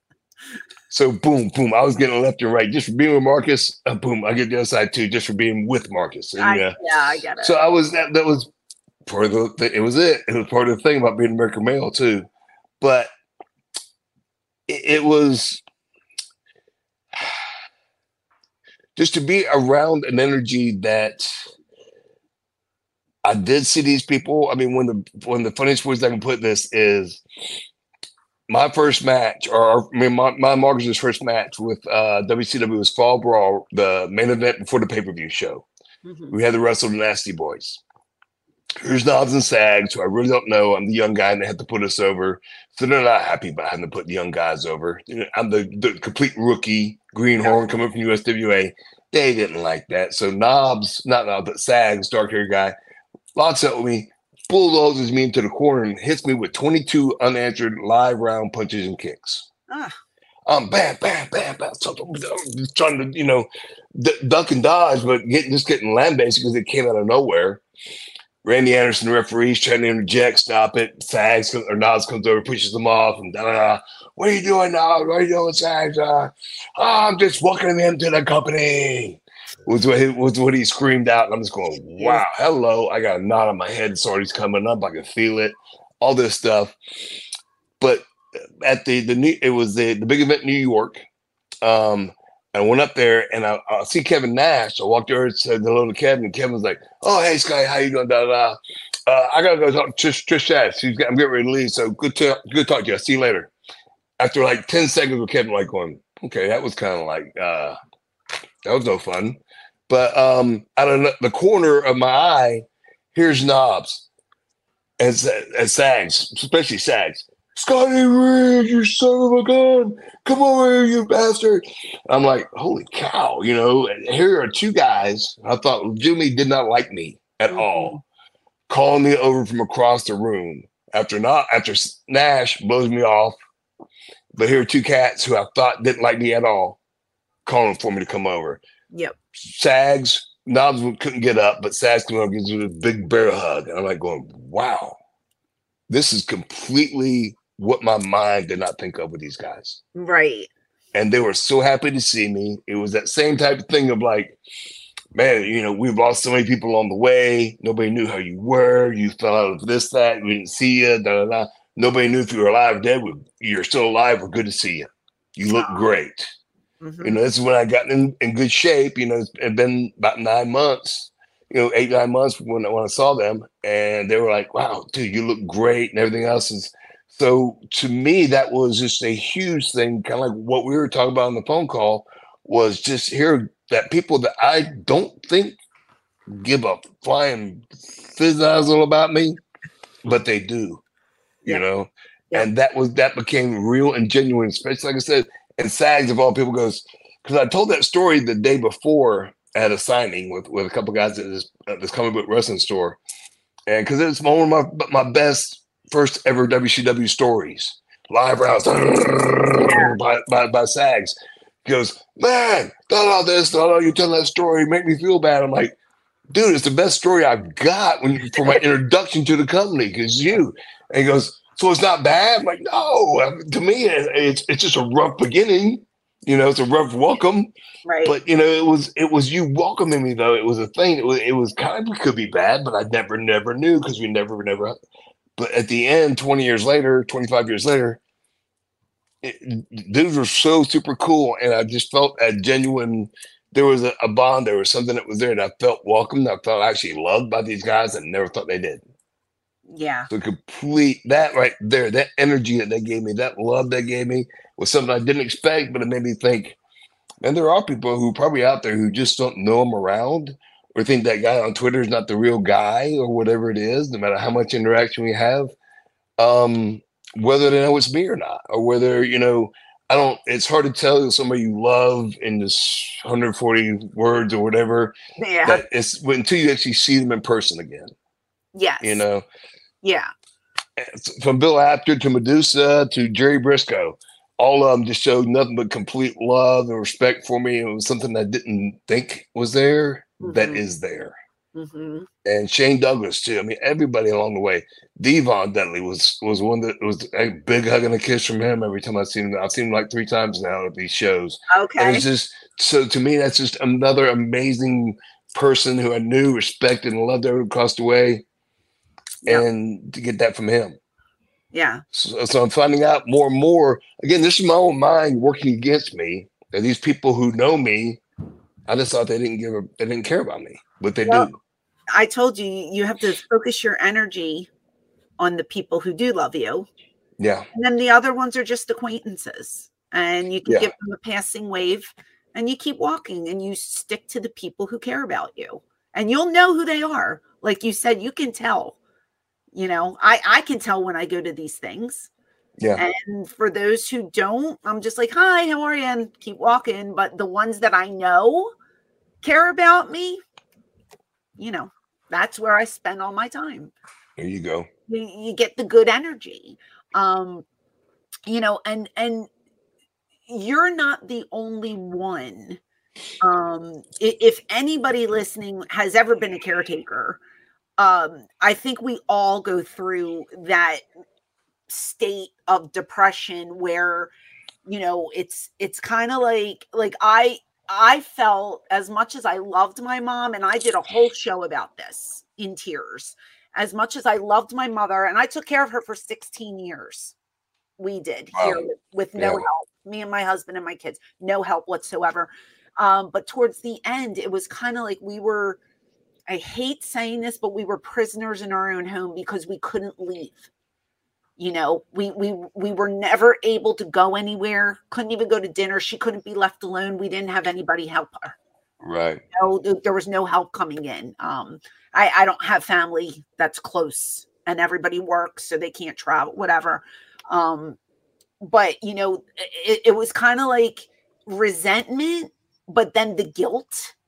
So boom, boom, I was getting left and right just for being with Marcus. Uh, boom, I get the other side too, just for being with Marcus. And, I, yeah, yeah, I get it. So I was that. That was part of the. Th- it was it. It was part of the thing about being American Male too. But it, it was just to be around an energy that. I did see these people. I mean, when the when the funniest ways I can put this is my first match, or I mean, my, my Marcus's first match with uh, W C W was Fall Brawl, the main event before the pay-per-view show. Mm-hmm. We had to wrestle the Nasty Boys. Here's Knobs and Sags, who I really don't know. I'm the young guy, and they had to put us over. So they're not happy about having to put the young guys over. You know, I'm the, the complete rookie, greenhorn, coming from U S W A. They didn't like that. So Knobs, not Knobs, but Sags, dark-haired guy, locks up with me, bulldozes me into the corner and hits me with twenty-two unanswered live round punches and kicks. Ah. Um, bam, bam, bam, bam. So, just trying to, you know, d- duck and dodge, but get, just getting lambasted because it came out of nowhere. Randy Anderson, the referee's trying to interject, stop it. Sags comes, or Knobs comes over, pushes them off, and da da da. What are you doing, Knobs? What are you doing, Sags? Uh, oh, I'm just welcoming him to the company. Was what, he, was what he screamed out. And I'm just going, wow, hello. I got a knot on my head. Sorry's coming up. I can feel it. All this stuff. But at the, the new, it was the, the big event in New York. Um, I went up there and I, I see Kevin Nash. I walked over and said hello to Kevin. And Kevin was like, oh, hey, Sky, how you doing? Da, da, da. Uh, I got to go talk to Trish, Trish Stratus. She's got, I'm getting ready to leave. So good to, good to talk to you. I'll see you later. After like ten seconds with Kevin, like going, okay, that was kind of like, uh, that was no fun. But um, out of the corner of my eye, here's Knobs and, and Sags, especially Sags. Scotty Reed, you son of a gun. Come over here, you bastard. I'm like, holy cow, you know, here are two guys. I thought Jimmy did not like me at mm-hmm. all, calling me over from across the room. after not after Nash blows me off, but here are two cats who I thought didn't like me at all, calling for me to come over. Yep. Sags, Knobs couldn't get up, but Sags came over and gives me a big bear hug. And I'm like going, wow, this is completely what my mind did not think of with these guys. Right. And they were so happy to see me. It was that same type of thing of like, man, you know, we've lost so many people along the way. Nobody knew how you were. You fell out of this, that. We didn't see you. Da, da, da. Nobody knew if you were alive or dead. You're still alive. We're good to see you. You look great. Mm-hmm. You know, this is when I got in, in good shape. You know, it's been about nine months, you know, eight, nine months when, when I saw them. And they were like, wow, dude, you look great. And everything else is. So to me, that was just a huge thing. Kind of like what we were talking about on the phone call was just here that people that I don't think give a flying fizzazzle about me, but they do, you yeah. know? Yeah. And that was, that became real and genuine, especially like I said, and Sags of all people goes, because I told that story the day before at a signing with, with a couple guys at this, at this comic book wrestling store. And because it's one of my, my best first ever W C W stories, live rounds yeah. by, by, by Sags. He goes, man, thought all this, thought all you telling that story, make me feel bad. I'm like, dude, it's the best story I've got when you, for my introduction to the company, because you. And he goes, so it's not bad? I'm like, no, to me, it's it's just a rough beginning. You know, it's a rough welcome. Right. But, you know, it was it was you welcoming me, though. It was a thing. It was, it was kind of, could be bad, but I never, never knew because we never, never. But at the end, twenty years later, twenty-five years later, It, dudes were so super cool, and I just felt a genuine. There was a, a bond. There was something that was there, and I felt welcomed. I felt actually loved by these guys, and never thought they did. Yeah. So complete that right there, that energy that they gave me, that love they gave me, was something I didn't expect, but it made me think. And there are people who are probably out there who just don't know them around, or think that guy on Twitter is not the real guy, or whatever it is. No matter how much interaction we have. Um. Whether they know it's me or not, or whether, you know, I don't, it's hard to tell somebody you love in this one hundred forty words or whatever. Yeah. That it's until you actually see them in person again. Yes. You know? Yeah. From Bill Apter to Medusa to Jerry Briscoe, all of them just showed nothing but complete love and respect for me. It was something I didn't think was there, mm-hmm. that is there. Mm-hmm. And Shane Douglas too. I mean, everybody along the way. Devon Dudley was was one that was a big hug and a kiss from him every time I've seen him. I've seen him like three times now at these shows. Okay. And it's just, so to me, that's just another amazing person who I knew, respected, and loved everyone across the way. Yep. And to get that from him. Yeah. So, so I'm finding out more and more. Again, this is my own mind working against me. That these people who know me, I just thought they didn't give a, they didn't care about me, but they well, do. I told you, you have to focus your energy on the people who do love you. Yeah. And then the other ones are just acquaintances, and you can yeah. give them a passing wave, and you keep walking, and you stick to the people who care about you, and you'll know who they are. Like you said, you can tell, you know, I, I can tell when I go to these things. Yeah. And for those who don't, I'm just like, hi, how are you? And keep walking. But the ones that I know care about me, you know, that's where I spend all my time. There you go. You, you get the good energy. Um, you know, and and you're not the only one. Um, if anybody listening has ever been a caretaker, um, I think we all go through that state of depression where, you know, it's it's kind of like like I I felt, as much as I loved my mom, and I did a whole show about this in tears, as much as I loved my mother, and I took care of her for sixteen years. We did wow. here with, with no yeah. help, me and my husband and my kids, no help whatsoever. Um, but towards the end, it was kind of like we were, I hate saying this, but we were prisoners in our own home because we couldn't leave. You know, we we we were never able to go anywhere, couldn't even go to dinner. She couldn't be left alone. We didn't have anybody help her. Right. You know, there was no help coming in. Um, I, I don't have family that's close, and everybody works, so they can't travel, whatever. Um, but, you know, it, it was kind of like resentment, but then the guilt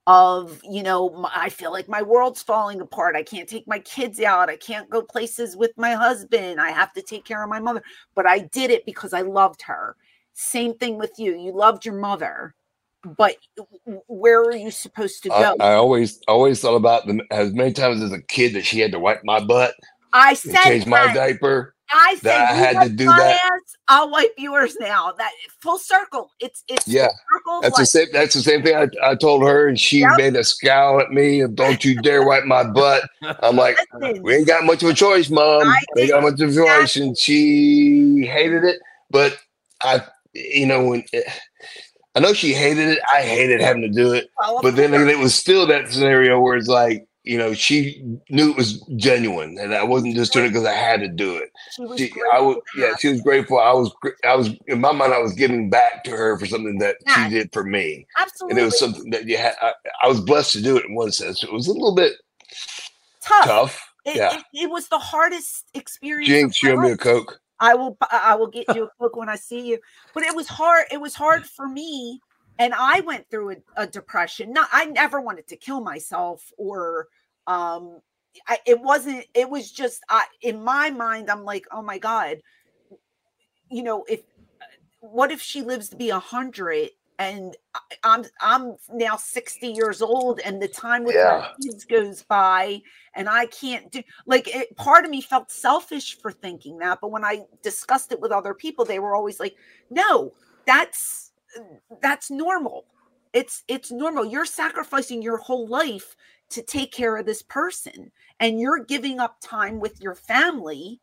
of, you know, my, I feel like my world's falling apart. I can't take my kids out. I can't go places with my husband. I have to take care of my mother. But I did it because I loved her. Same thing with you. You loved your mother, but where are you supposed to go? I, I always, always thought about them as many times as a kid that she had to wipe my butt. I said change my diaper. I said that I had to do that. Ass, I'll wipe yours now. That full circle. It's it's yeah. That's the same. That's the same thing I, I told her, and she yep. made a scowl at me. And don't you dare wipe my butt. I'm like, Listen, we ain't got much of a choice, Mom. We ain't got much of a choice, and she hated it. But I, you know, when it, I know she hated it, I hated having to do it. Well, but then it was still that scenario where it's like, you know, she knew it was genuine, and I wasn't just doing it because I had to do it. She, she I was, yeah, she was grateful. I was, I was in my mind, I was giving back to her for something that yeah. she did for me. Absolutely, and it was something that you had. I, I was blessed to do it in one sense. It was a little bit tough. Tough. It, yeah, it, it was the hardest experience. She ain't showing me a Coke. I will, I will get you a Coke when I see you. But it was hard. It was hard for me. And I went through a, a depression. Not, I never wanted to kill myself or, um, I, it wasn't, it was just, I, in my mind, I'm like, oh my God, you know, if, what if she lives to be a hundred and I'm, I'm now sixty years old and the time with yeah. my kids goes by and I can't do, like, it, part of me felt selfish for thinking that. But when I discussed it with other people, they were always like, no, that's, that's normal. It's it's normal. You're sacrificing your whole life to take care of this person, and you're giving up time with your family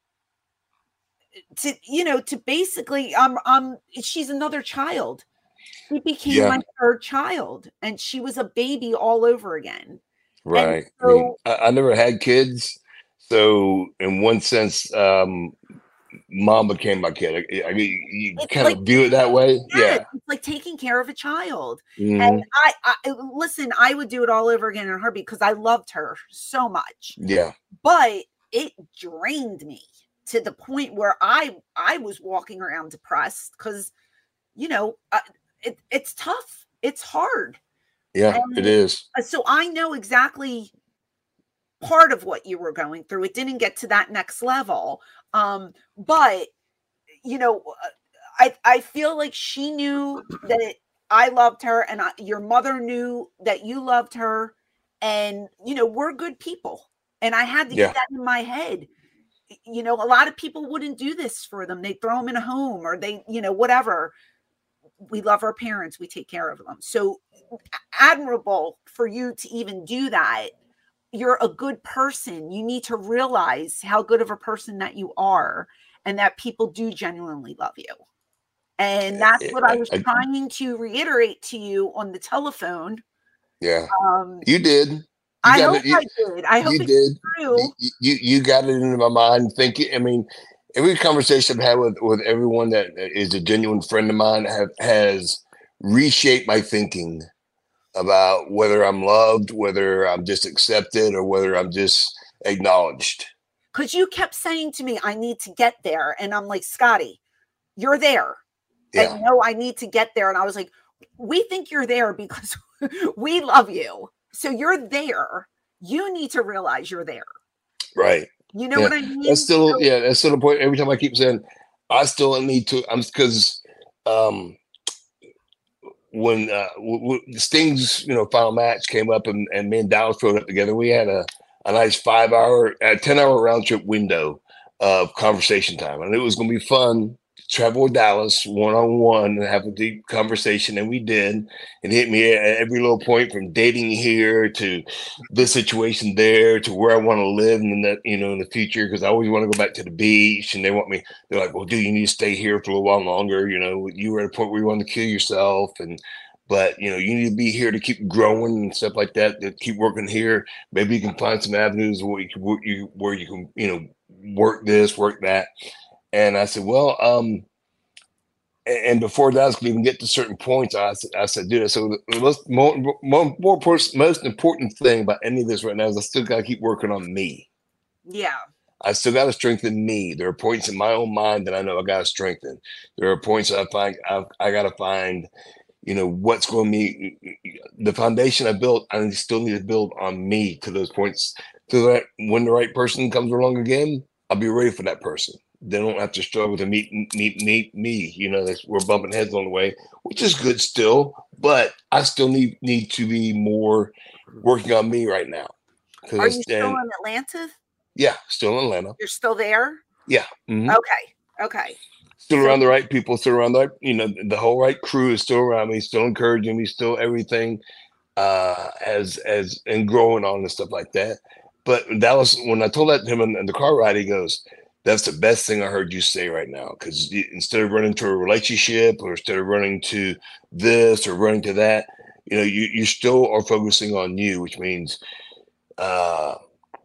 to, you know, to basically um um she's another child. She became yeah. my third child, and she was a baby all over again. Right. So, I, mean, I, I never had kids, so in one sense, um Mom became my kid. I, I mean, you it's kind like, of view it that way. Yeah, yeah. It's like taking care of a child. Mm-hmm. And I, I listen, I would do it all over again in a heartbeat because I loved her so much. Yeah. But it drained me to the point where I I was walking around depressed because, you know, uh, it, it's tough. It's hard. Yeah, and it is. So I know exactly part of what you were going through. It didn't get to that next level. Um, but you know, I, I feel like she knew that it, I loved her and I, your mother knew that you loved her and, you know, we're good people. And I had to yeah. get that in my head. You know, a lot of people wouldn't do this for them. They throw them in a home or they, you know, whatever. We love our parents. We take care of them. So admirable for you to even do that. You're a good person. You need to realize how good of a person that you are and that people do genuinely love you. And that's what I was I, trying to reiterate to you on the telephone. Yeah. Um, you did. You I hope it, I did. I hope you it's did. true. You, you, you got it into my mind thinking, I mean, every conversation I've had with, with everyone that is a genuine friend of mine have, has reshaped my thinking about whether I'm loved, whether I'm just accepted, or whether I'm just acknowledged. Because you kept saying to me, I need to get there. And I'm like, Scotty, you're there. Yeah. And no, I need to get there. And I was like, we think you're there because we love you. So you're there. You need to realize you're there. Right. You know yeah. what I mean? That's still, so, yeah, that's still the point. Every time I keep saying, I still need to, I'm because, um, when uh, w- w- Sting's, you know, final match came up and, and me and Dallas rode up together, we had a, a nice five hour, uh, ten hour round trip window of conversation time. And it was going to be fun to travel with Dallas one on one and have a deep conversation. And we did. It hit me at every little point from dating here to this situation there to where I want to live in the, you know, in the future. Cause I always want to go back to the beach and they want me, they're like, well, dude, you need to stay here for a little while longer. You know, you were at a point where you want to kill yourself and, but you know, you need to be here to keep growing and stuff like that, to keep working here. Maybe you can find some avenues where you can, where you, where you can, you know, work this, work that. And I said, well, um, and before that, I could even get to certain points, I said, I said, dude, so the most, more, more, more most important thing about any of this right now is I still got to keep working on me. Yeah. I still got to strengthen me. There are points in my own mind that I know I got to strengthen. There are points that I find I've, I got to find, you know, what's going to be the foundation I built. I still need to build on me to those points, so that when the right person comes along again, I'll be ready for that person. They don't have to struggle to meet meet meet me. You know, we're bumping heads on the way, which is good still. But I still need need to be more working on me right now. Are you still in Atlanta? Yeah, still in Atlanta. You're still there? Yeah. Mm-hmm. Okay. Okay. Still so, around the right people, still around the right, you know, the whole right crew is still around me, still encouraging me, still everything uh as as and growing on and stuff like that. But that was when I told that to him in, in the car ride, he goes, "That's the best thing I heard you say right now. Because instead of running to a relationship or instead of running to this or running to that, you know, you, you still are focusing on you, which means uh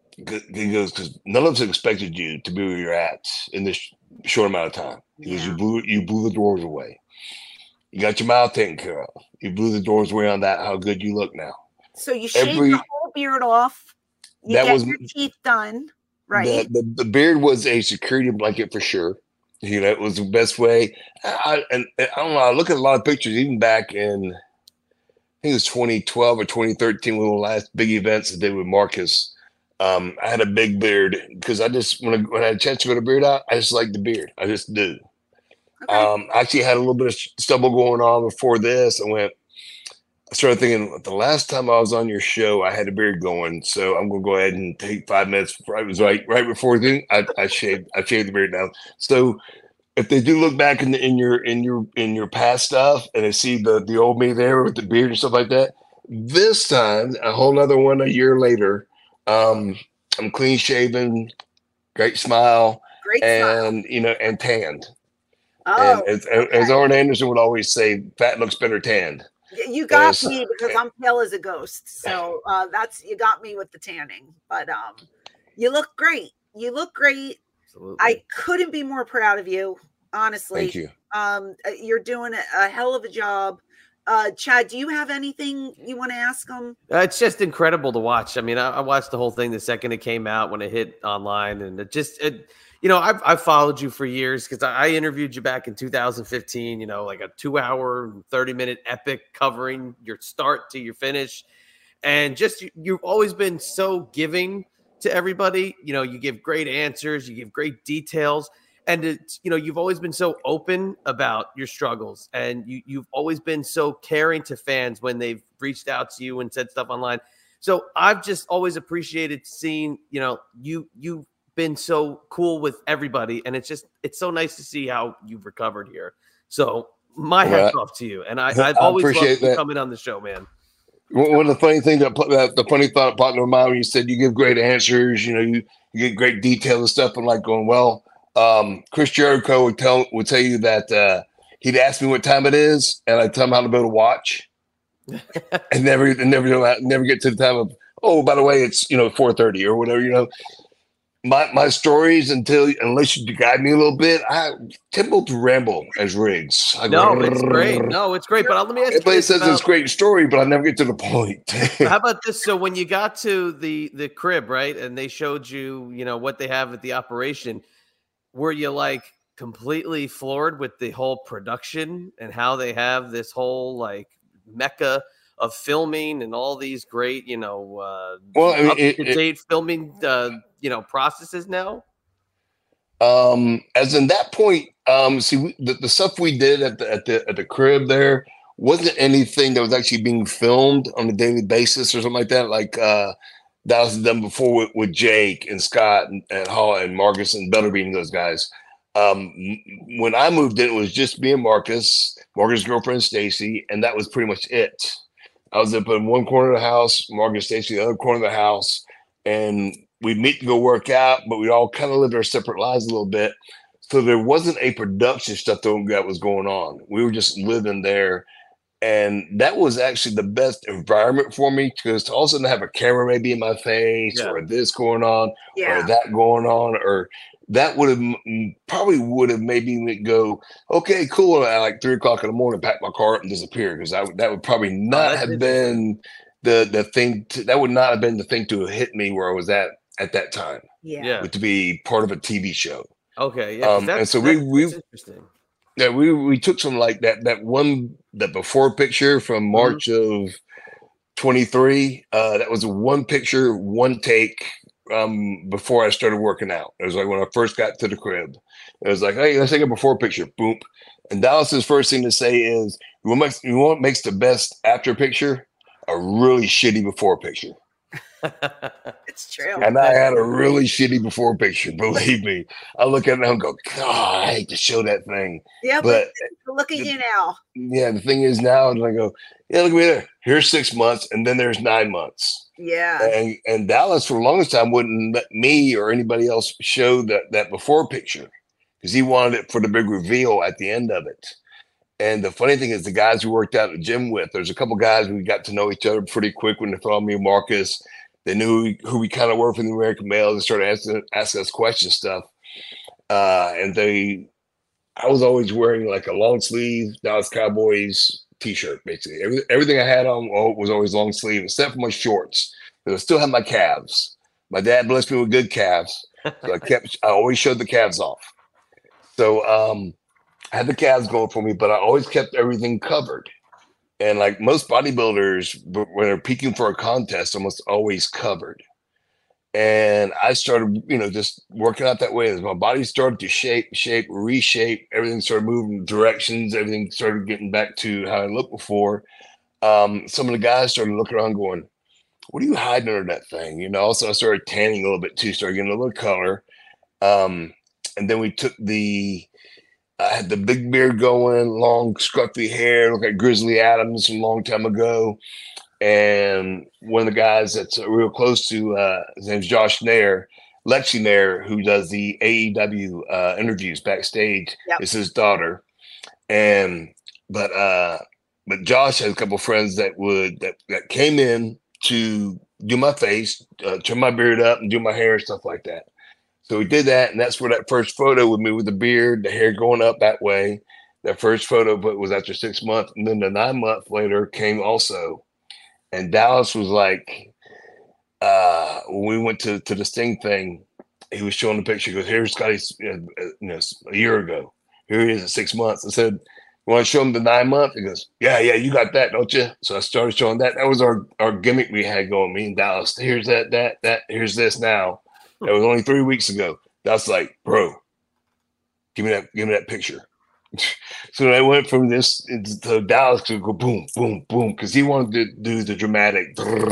he goes, because none of us expected you to be where you're at in this short amount of time. Because yeah. you blew you blew the doors away. You got your mouth taken care of. You blew the doors away on that. How good you look now. So you shaved Every, the whole beard off. You that get was, your teeth done, right? The, the, the beard was a security blanket for sure. You know, it was the best way. I, and I don't know. I look at a lot of pictures, even back in, I think it was twenty twelve or twenty thirteen, one of the last big events I did with Marcus. Um, I had a big beard because I just when I, when I had a chance to get a beard out, I just like the beard. I just do. Okay. Um, I actually had a little bit of stubble going on before this. I went. I started thinking the last time I was on your show, I had a beard going, so I'm gonna go ahead and take five minutes. It was right right before the I, I shaved I shaved the beard down. So if they do look back in the, in your in your in your past stuff and they see the the old me there with the beard and stuff like that, this time a whole other one a year later. Um, I'm clean shaven, great smile, great and smile. you know, and tanned. Oh, and as, okay. as Arn Anderson would always say, fat looks better tanned. You got and me because I'm pale as a ghost. So uh, that's you got me with the tanning. But um, you look great. You look great. Absolutely. I couldn't be more proud of you, honestly. Thank you. Um, you're doing a, a hell of a job. Uh, Chad, do you have anything you want to ask them? Uh, it's just incredible to watch. I mean, I, I watched the whole thing the second it came out when it hit online, and it just, it, you know, I've, I've followed you for years because I, I interviewed you back in two thousand fifteen. You know, like a two-hour, thirty-minute epic covering your start to your finish, and just you, you've always been so giving to everybody. You know, you give great answers, you give great details. And it's, you know, you've always been so open about your struggles, and you, you've always been so caring to fans when they've reached out to you and said stuff online. So I've just always appreciated seeing, you know, you, you've been so cool with everybody. And it's just, it's so nice to see how you've recovered here. So my well, hat's off to you. And I, I've I always loved you coming on the show, man. One of the funny things that, that the funny thought popped in my mind when you said you give great answers, you know, you, you get great detail and stuff, and like going, well, Um, Chris Jericho would tell would tell you that uh, he'd ask me what time it is, and I'd tell him how to build a watch, and never and never you know, never get to the time of, oh, by the way, it's you know four thirty or whatever. You know, my my stories until unless you guide me a little bit, I tend to ramble as Riggs. I no, go, it's great. No, it's great. But let me ask everybody you. Everybody says about, it's a great story, but I never get to the point. How about this? So when you got to the the crib, right, and they showed you, you know, what they have at the operation. Were you like completely floored with the whole production and how they have this whole like mecca of filming and all these great, you know, uh, well, I mean, up to date filming, uh, you know, processes now? Um, as in that point, um, see, we, the, the stuff we did at the, at the, at the crib there wasn't anything that was actually being filmed on a daily basis or something like that. Like, uh, that was done before with, with Jake and Scott and, and Hall and Marcus and Butterbean and those guys. Um, when I moved in, it was just me and Marcus, Marcus' girlfriend Stacy, and that was pretty much it. I was up in one corner of the house, Marcus, Stacy, the other corner of the house, and we'd meet to go work out, but we all kind of lived our separate lives a little bit. So there wasn't a production stuff that was going on. We were just living there. And that was actually the best environment for me because to all of a sudden have a camera maybe in my face yeah. or this going on yeah. or that going on, or that would have probably would have made me go, okay, cool. At like three o'clock in the morning, pack my car up and disappear because I that would probably not oh, have been the the thing. To, that would not have been the thing to hit me where I was at at that time. Yeah, to be part of a T V show. Okay, yeah. Um, and so we we. Interesting. Yeah, we we took some like that that one that before picture from March mm-hmm. of twenty-three. Uh, that was a one picture, one take um, before I started working out. It was like when I first got to the crib. It was like, hey, let's take a before picture. Boom. And Dallas's first thing to say is, "You want makes, you want what makes the best after picture? A really shitty before picture." It's true. And I had a really shitty before picture. Believe me, I look at it and go, God, I hate to show that thing. Yeah, but, but look at the, you now. Yeah, the thing is now, and I go, yeah, look at me there. Here's six months, and then there's nine months. Yeah. And and Dallas for the longest time wouldn't let me or anybody else show that that before picture because he wanted it for the big reveal at the end of it. And the funny thing is, the guys we worked out at the gym with, there's a couple guys we got to know each other pretty quick when they saw me and Marcus. They knew who we, who we kind of were from the American Males and started asking, asking us questions stuff. Uh, and they, I was always wearing like a long sleeve Dallas Cowboys t-shirt, basically. Every, everything I had on was always long sleeve, except for my shorts. But I still had my calves. My dad blessed me with good calves. So I kept, I always showed the calves off. So um, I had the calves going for me, but I always kept everything covered. And like most bodybuilders, when they're peaking for a contest, almost always covered. And I started, you know, just working out that way. As my body started to shape, shape, reshape, everything started moving directions. Everything started getting back to how I looked before. Um, some of the guys started looking around going, what are you hiding under that thing? You know, also I started tanning a little bit too, started getting a little color. Um, and then we took the, I had the big beard going, long, scruffy hair, looked like Grizzly Adams a long time ago. And one of the guys that's real close to, uh, his name's Josh Nair, Lexi Nair, who does the A E W uh, interviews backstage. Yep. It's his daughter. And, but, uh, but Josh has a couple of friends that would, that, that came in to do my face, uh, trim my beard up and do my hair and stuff like that. So we did that, and that's where that first photo with me with the beard, the hair going up that way. That first photo but was after six months. And then the nine month later came also. And Dallas was like, uh, when we went to, to the Sting thing, he was showing the picture. He goes, here's Scotty's, you know, a year ago. Here he is at six months. I said, you want to show him the nine month? He goes, yeah, yeah, you got that, don't you? So I started showing that. That was our, our gimmick we had going, me and Dallas. Here's that, that, that, here's this now. That was only three weeks ago. That's like, bro, give me that, give me that picture. So I went from this to Dallas to go boom, boom, boom, because he wanted to do the dramatic.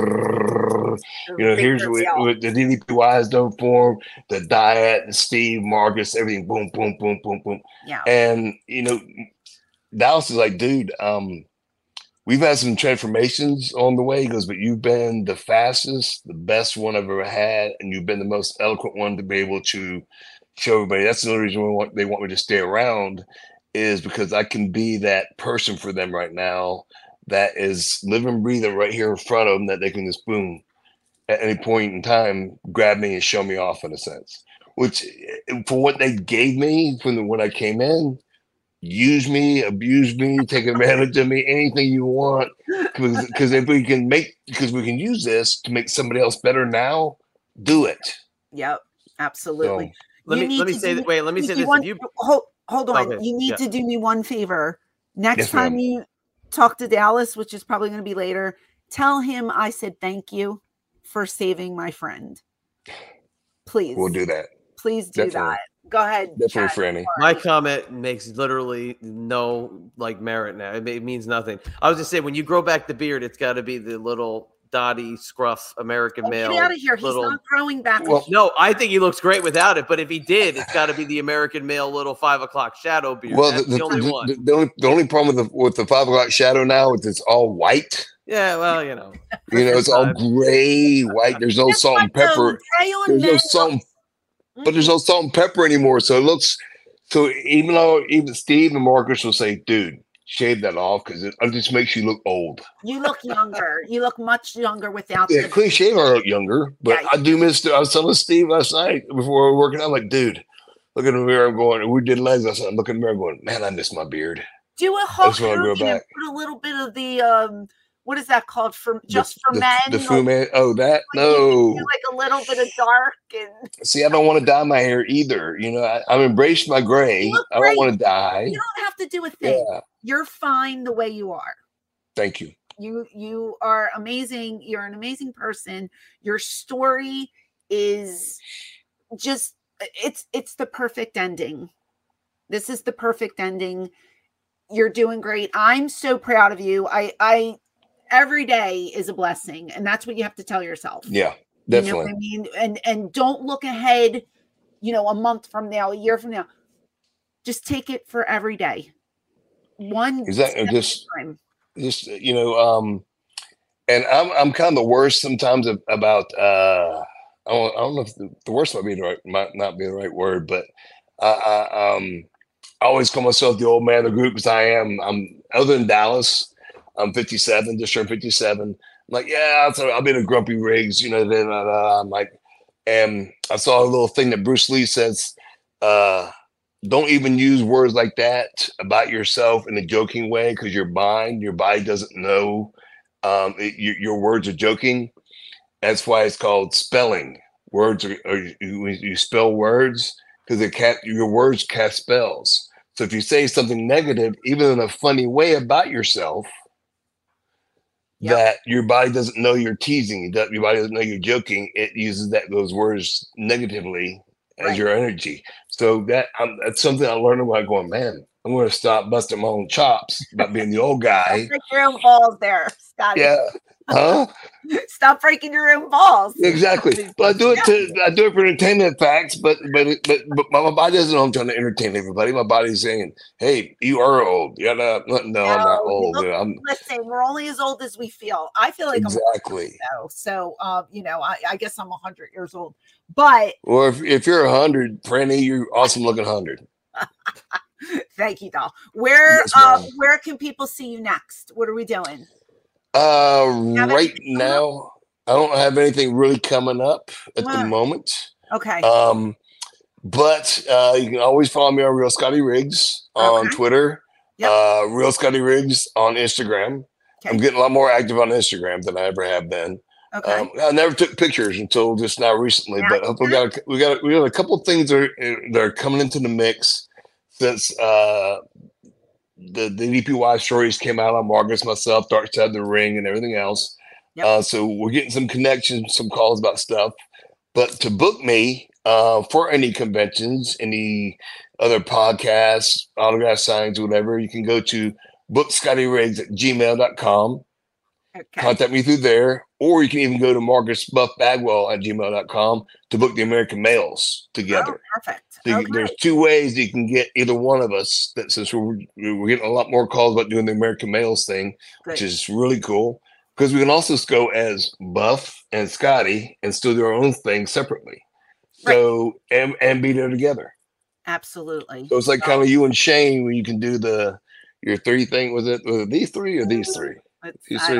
You know, here's what, what the D D P Y has done for him, the diet, the Steve, Marcus, everything, boom, boom, boom, boom, boom. Yeah. And you know, Dallas is like, dude, um, we've had some transformations on the way. He goes, but you've been the fastest, the best one I've ever had, and you've been the most eloquent one to be able to show everybody. That's the only reason we want, they want me to stay around, is because I can be that person for them right now that is living, breathing right here in front of them, that they can just boom at any point in time, grab me and show me off in a sense. Which, for what they gave me from the, when I came in, use me, abuse me, take advantage of me, anything you want. Because if we can make, because we can use this to make somebody else better now, do it. Yep, absolutely. So, let me let me say that. Wait, let me say this. Want, if you hold, hold on, okay, you need yeah. to do me one favor. Next yes, time ma'am. you talk to Dallas, which is probably going to be later, tell him I said thank you for saving my friend. Please, we'll do that. Please do Definitely. that. Go ahead. Definitely, Franny. My comment makes literally no like merit now. It, it means nothing. I was just saying, when you grow back the beard, it's got to be the little dotty scruff American oh, male. Get out of here. Little... He's not growing back. Well, no, I think he looks great without it. But if he did, it's got to be the American male little five o'clock shadow beard. Well, That's the, the, only the, one. The, the, only, the only problem with the, with the five o'clock shadow now is it's all white. Yeah, well, you know. You know, it's all gray, white. There's no salt and pepper. There's no salt, but there's no salt and pepper anymore. So it looks, so even though even Steve and Marcus will say, dude, shave that off because it just makes you look old. You look younger. You look much younger without yeah, the clean shave. I look younger, but yeah, I do miss. I was telling Steve last night before we were working. I'm like, dude, look in the mirror. I'm going. We did legs. I said, I'm looking in the mirror, going, man, I miss my beard. Do a Hulk Hogan and put a little bit of the um, what is that called? For just the, for the, men? The Fu Man. Oh, that like, no. Like a little bit of dark and. See, I don't want to dye my hair either. You know, I, I'm embraced my gray. I don't want to dye. You don't have to do a thing. Yeah. You're fine the way you are. Thank you. You you are amazing. You're an amazing person. Your story is just it's it's the perfect ending. This is the perfect ending. You're doing great. I'm so proud of you. I I every day is a blessing, and that's what you have to tell yourself. Yeah, definitely. You know what I mean? And and don't look ahead, you know, a month from now, a year from now. Just take it for every day. One is that just time. Just you know, um, and I'm I'm kind of the worst sometimes of, about uh, I don't I don't know if the, the worst might be the right might not be the right word, but I, I um I always call myself the old man of the group because I am. I'm other than Dallas, I'm fifty-seven, just turned fifty-seven. I'm like, yeah, I'll, I'll be in a grumpy rigs, you know. Then I'm like, and I saw a little thing that Bruce Lee says. Uh, Don't even use words like that about yourself in a joking way because your mind, your body doesn't know um, it, you, your words are joking. That's why it's called spelling. Words are, are you, you spell words because it can't. Your words cast spells. So if you say something negative, even in a funny way about yourself, yep. that your body doesn't know you're teasing, your body doesn't know you're joking. It uses that those words negatively as right. your energy. So that um, that's something I learned about going, man, I'm going to stop busting my own chops about being the old guy. Break your own balls there, Scotty. Yeah. Huh? Stop breaking your own balls. Exactly. But I do it to I do it for entertainment facts, but but but, but my body doesn't know I'm trying to entertain everybody. My body's saying, hey, you are old. You're not, no, no, I'm not old. Look, I'm, listen, we're only as old as we feel. I feel like exactly. I'm old, so uh, you know, I, I guess I'm a hundred years old. But well, if if you're a hundred, Franny, you're awesome looking hundred. Thank you, doll. Where yes, uh, where can people see you next? What are we doing? Uh, right now, I don't have anything really coming up at what? the moment. Okay. Um, but uh, you can always follow me on Real Scotty Riggs on okay. Twitter. Yep. Uh, Real Scotty Riggs on Instagram. Okay. I'm getting a lot more active on Instagram than I ever have been. Okay. Um, I never took pictures until just now recently, yeah. but we got a, we got a, we got a couple of things that are, that are coming into the mix since uh, the the D P Y stories came out on Marcus, myself, Dark Side of the Ring, and everything else. Yep. Uh, so we're getting some connections, some calls about stuff. But to book me uh, for any conventions, any other podcasts, autograph signs, whatever, you can go to book scotty riggs at gmail dot com. Okay. Contact me through there, or you can even go to Marcus Buff Bagwell at gmail dot com to book the American Males together. Oh, perfect. So okay. There's two ways you can get either one of us. That since we're we're getting a lot more calls about doing the American Males thing, Good. which is really cool because we can also go as Buff and Scotty and still do our own thing separately. Right. So and and be there together. Absolutely. So it's like kind of you and Shane when you can do the your three thing. Was it was it these three or these three? You see,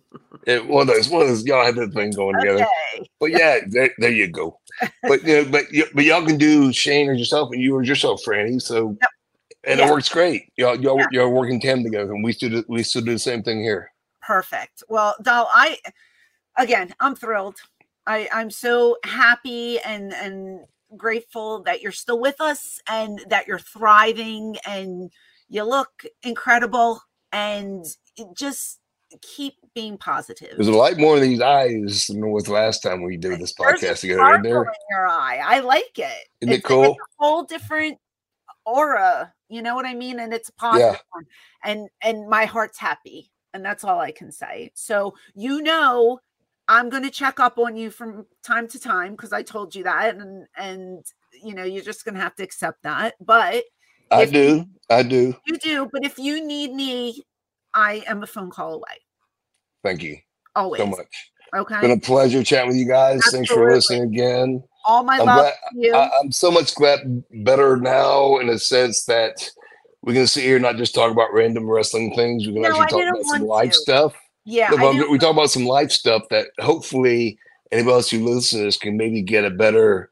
it, one of those, one of those, y'all have that thing going okay. together. But yeah, there, there you go. But you know, but but y'all can do Shane or yourself, and you or yourself, Franny. So, yep. and yeah. it works great. Y'all, y'all, yeah. y'all working tandem together, and we still do, we still do the same thing here. Perfect. Well, Doll, I again, I'm thrilled. I I'm so happy and and grateful that you're still with us and that you're thriving and you look incredible and it just. Keep being positive. There's a light more in these eyes than was last time we did this podcast There's together. Right there, in your eye. I like it. Isn't it's, it cool? It's a whole different aura. You know what I mean? And it's a positive yeah. one. And and my heart's happy, and that's all I can say. So you know, I'm going to check up on you from time to time because I told you that, and and you know, you're just going to have to accept that. But I do, you, I do, you do. But if you need me, I am a phone call away. Thank you Always. so much. Okay. It's been a pleasure chatting with you guys. Absolutely. Thanks for listening again. All my I'm love glad, to you. I, I'm so much glad better now in a sense that we can sit here and not just talk about random wrestling things. We can no, actually I talk about some to. life stuff. Yeah. No, we talk about some life stuff that hopefully anybody else who listens can maybe get a better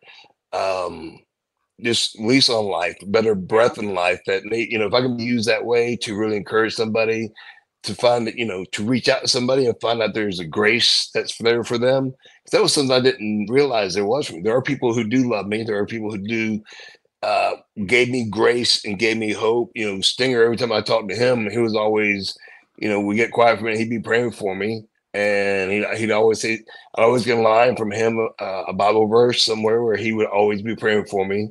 um, just lease on life, better breath in life that may, you know, if I can use that way to really encourage somebody, to find that, you know, to reach out to somebody and find out there's a grace that's there for them. That was something I didn't realize there was for me. There are people who do love me. There are people who do uh, gave me grace and gave me hope. You know, Stinger, every time I talked to him, he was always, you know, we get quiet for a minute, he'd be praying for me. And he'd, he'd always say, I always get a line from him, uh, a Bible verse somewhere where he would always be praying for me.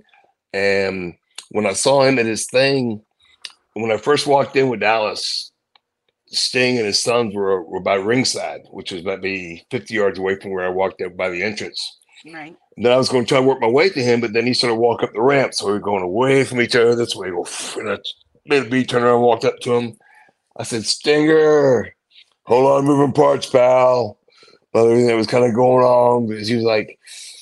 And when I saw him at his thing, when I first walked in with Dallas, Sting and his sons were, were by ringside, which was maybe fifty yards away from where I walked up by the entrance. Right. And then I was going to try to work my way to him, but then he started to walk up the ramp. So we were going away from each other this way. And I made a beat, turned around, walked up to him. I said, Stinger, hold on, moving parts, pal. But everything that was kind of going on, because he was like,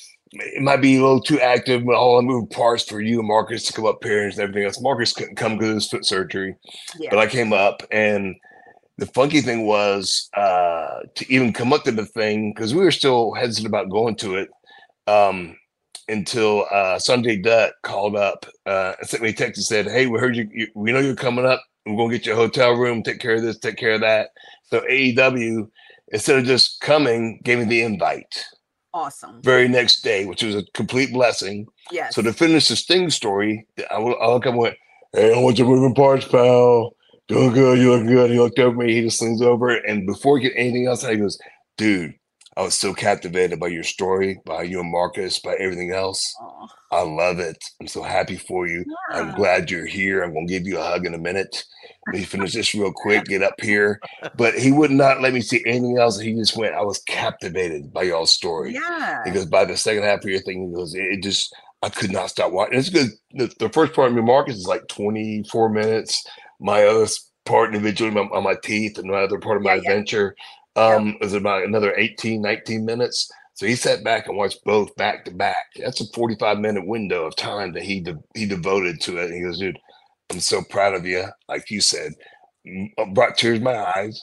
it might be a little too active, but all I'm moving parts for you and Marcus to come up here and everything else. Marcus couldn't come because of his foot surgery, yeah. But I came up, and the funky thing was uh, to even come up to the thing, because we were still hesitant about going to it um, until uh, Sanjay Dutt called up uh, and sent me a text and said, hey, we heard you, you we know you're coming up. We're going to get you a hotel room, take care of this, take care of that. So A E W, instead of just coming, gave me the invite. Awesome. Very next day, which was a complete blessing. Yes. So to finish the Sting story, I, I look up and went, hey, I want your moving parts, pal. Doing good. You looking good. He looked over me. He just leans over. And before he get anything else, he goes, dude, I was so captivated by your story, by you and Marcus, by everything else. Aww. I love it. I'm so happy for you. Yeah. I'm glad you're here. I'm going to give you a hug in a minute. Let me finish this real quick, get up here. But he would not let me see anything else. He just went, I was captivated by y'all's story. Yeah. Because by the second half of your thing, he goes, it just, I could not stop watching. It's good. The, the first part of me, Marcus, is like twenty-four minutes. My other part individually my, on my teeth and my other part of my yeah, adventure yeah. um, yeah. was about another eighteen, nineteen minutes. So he sat back and watched both back to back. That's a forty-five minute window of time that he de- he devoted to it. And he goes, dude, I'm so proud of you. Like you said, brought tears to my eyes.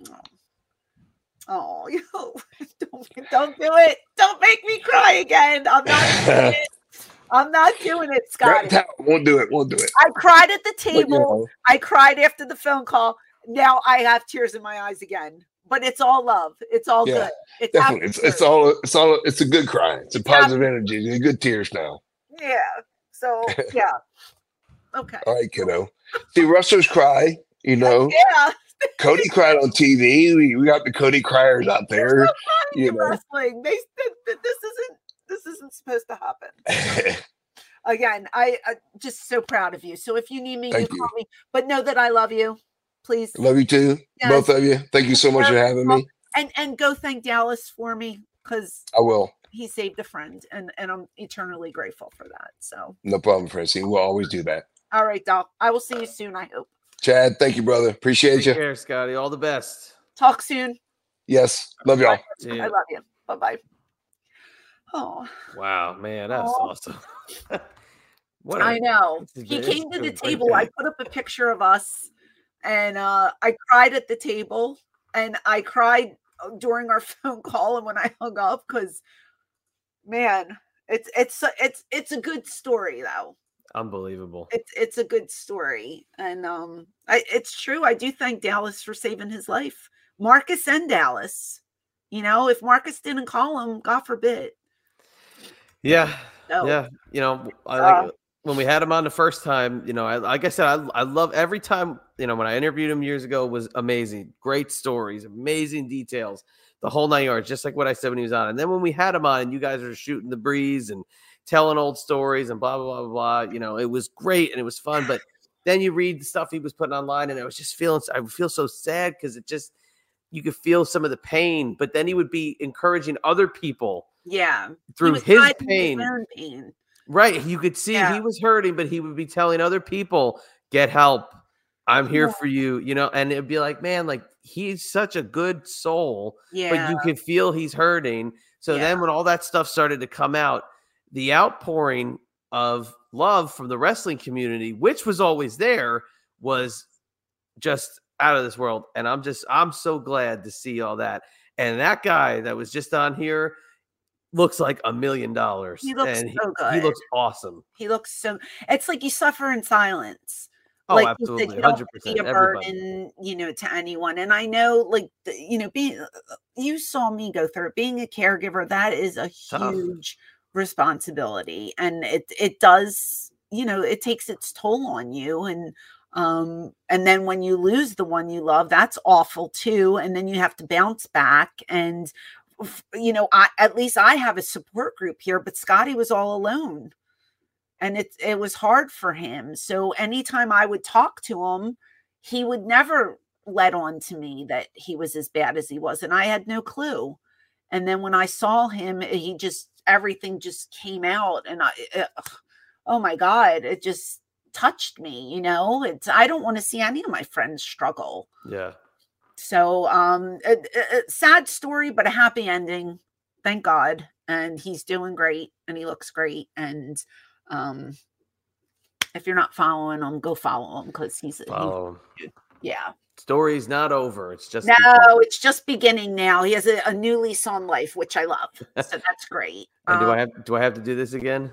Oh, you don't, don't do it. Don't make me cry again. I'm not doing it. I'm not doing it, Scotty. Won't do it. Won't do it. I cried at the table. But, you know. I cried after the phone call. Now I have tears in my eyes again. But it's all love. It's all yeah, good. It's definitely. It's, it's all. It's all. It's a good cry. It's a positive yeah. energy. It's good tears now. Yeah. So yeah. Okay. All right, kiddo. See, wrestlers cry. You know. Yeah. Cody cried on T V. We, we got the Cody criers out there. No you know. Wrestling. They, they, this isn't. This isn't supposed to happen. Again, I, I'm just so proud of you. So if you need me, Thank you, you call me. But know that I love you. Please. Love you too. Yes. Both of you. Thank you so much for having me. And and go thank Dallas for me, because I will. He saved a friend, and, and I'm eternally grateful for that. So no problem, Francine. We'll always do that. All right, Doc. I will see you soon, I hope. Chad, thank you, brother. Appreciate Take you. Take care, Scotty. All the best. Talk soon. Yes. Love y'all. I, I love you. Bye-bye. Oh. Wow, man, that's oh. awesome. What a, I know. He came to the table. I put up a picture of us, and uh, I cried at the table, and I cried during our phone call and when I hung up, because, man, it's it's it's it's a good story though. Unbelievable. It's it's a good story, and um, I, it's true. I do thank Dallas for saving his life. Marcus and Dallas. You know, if Marcus didn't call him, God forbid. Yeah, so, yeah. You know, I like uh, when we had him on the first time. You know, I, like I said, I, I love every time. You know, when I interviewed him years ago, it was amazing, great stories, amazing details, the whole nine yards, just like what I said when he was on. And then when we had him on, and you guys were shooting the breeze and telling old stories and blah blah blah blah blah. You know, it was great and it was fun. But then you read the stuff he was putting online, and I was just feeling. I would feel so sad because it just you could feel some of the pain. But then he would be encouraging other people. Yeah, through his pain. pain. Right. You could see yeah. he was hurting, but he would be telling other people, get help. I'm here yeah. for you, you know, and it'd be like, man, like he's such a good soul, yeah. but you can feel he's hurting. So yeah. then when all that stuff started to come out, the outpouring of love from the wrestling community, which was always there, was just out of this world. And I'm just, I'm so glad to see all that. And that guy that was just on here looks like a million dollars. He looks and so he, good. He looks awesome. He looks so, it's like you suffer in silence. Oh, like absolutely. you said, you don't want to be a Everybody. burden, you know, to anyone. And I know, like, the, you know, being, you saw me go through it. Being a caregiver, that is a Tough. huge responsibility. And it, it does, you know, it takes its toll on you. And, um, and then when you lose the one you love, that's awful too. And then you have to bounce back. And, you know, I, at least I have a support group here, but Scotty was all alone. And it, it was hard for him. So anytime I would talk to him, he would never let on to me that he was as bad as he was. And I had no clue. And then when I saw him, he just, everything just came out. And I, it, oh my God, it just touched me, you know, it's, I don't want to see any of my friends struggle. Yeah. So um, a, a, a sad story, but a happy ending. Thank God. And he's doing great and he looks great. And um, if you're not following him, go follow him because he's, Follow he's him. Yeah. Story's not over. It's just no, beginning. It's just beginning now. He has a, a new lease on life, which I love. So that's great. And um, do I have do I have to do this again?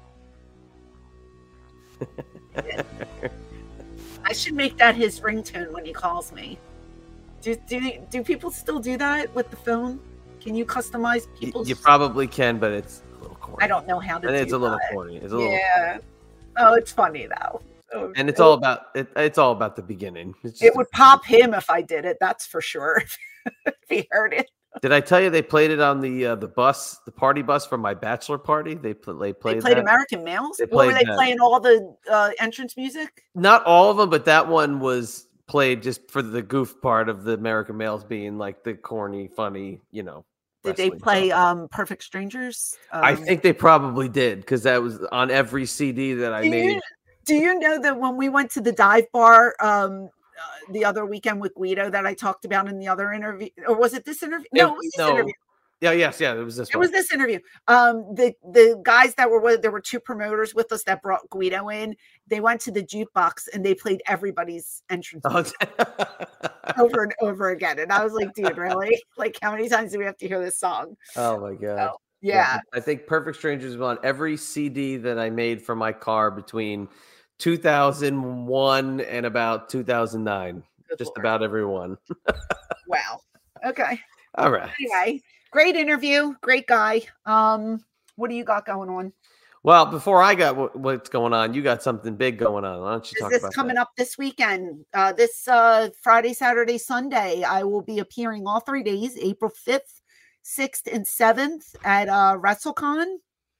I should make that his ringtone when he calls me. Do do do people still do that with the phone? Can you customize people's? You probably can, but it's a little corny. I don't know how to. And do it's a little that. corny. It's a little. Yeah. Oh, it's funny though. So, And it's all about it. It's all about the beginning. It's just it would pop him if I did it. That's for sure. If he heard it. Did I tell you they played it on the uh, the bus, the party bus from my bachelor party? They pl- they played. They played that. American Males. They What were played they that. playing? All the uh, entrance music. Not all of them, but that one was played just for the goof part of the American Males being like the corny, funny, you know. Did they wrestling play song. um, Perfect Strangers? Um, I think they probably did because that was on every C D that I do made. You, do you know that when we went to the dive bar um, uh, the other weekend with Guido that I talked about in the other interview, or was it this interview? No, it was this no. interview. Yeah, yes, yeah, it was this It one. was this interview. Um, the the guys that were with, there were two promoters with us that brought Guido in. They went to the jukebox and they played everybody's entrance Oh, over and over again. And I was like, dude, really? Like, how many times do we have to hear this song? oh my god. So, yeah. I think Perfect Strangers was on every C D that I made for my car between two thousand one and about two thousand nine. Good Just Lord. about every one. Wow. Okay. All right. Anyway, great interview. Great guy. Um, what do you got going on? Well, before I got what, what's going on, you got something big going on. Why don't you Is talk this about coming that? up this weekend? Uh, this uh, Friday, Saturday, Sunday, I will be appearing all three days, April fifth, sixth, and seventh at uh, WrestleCon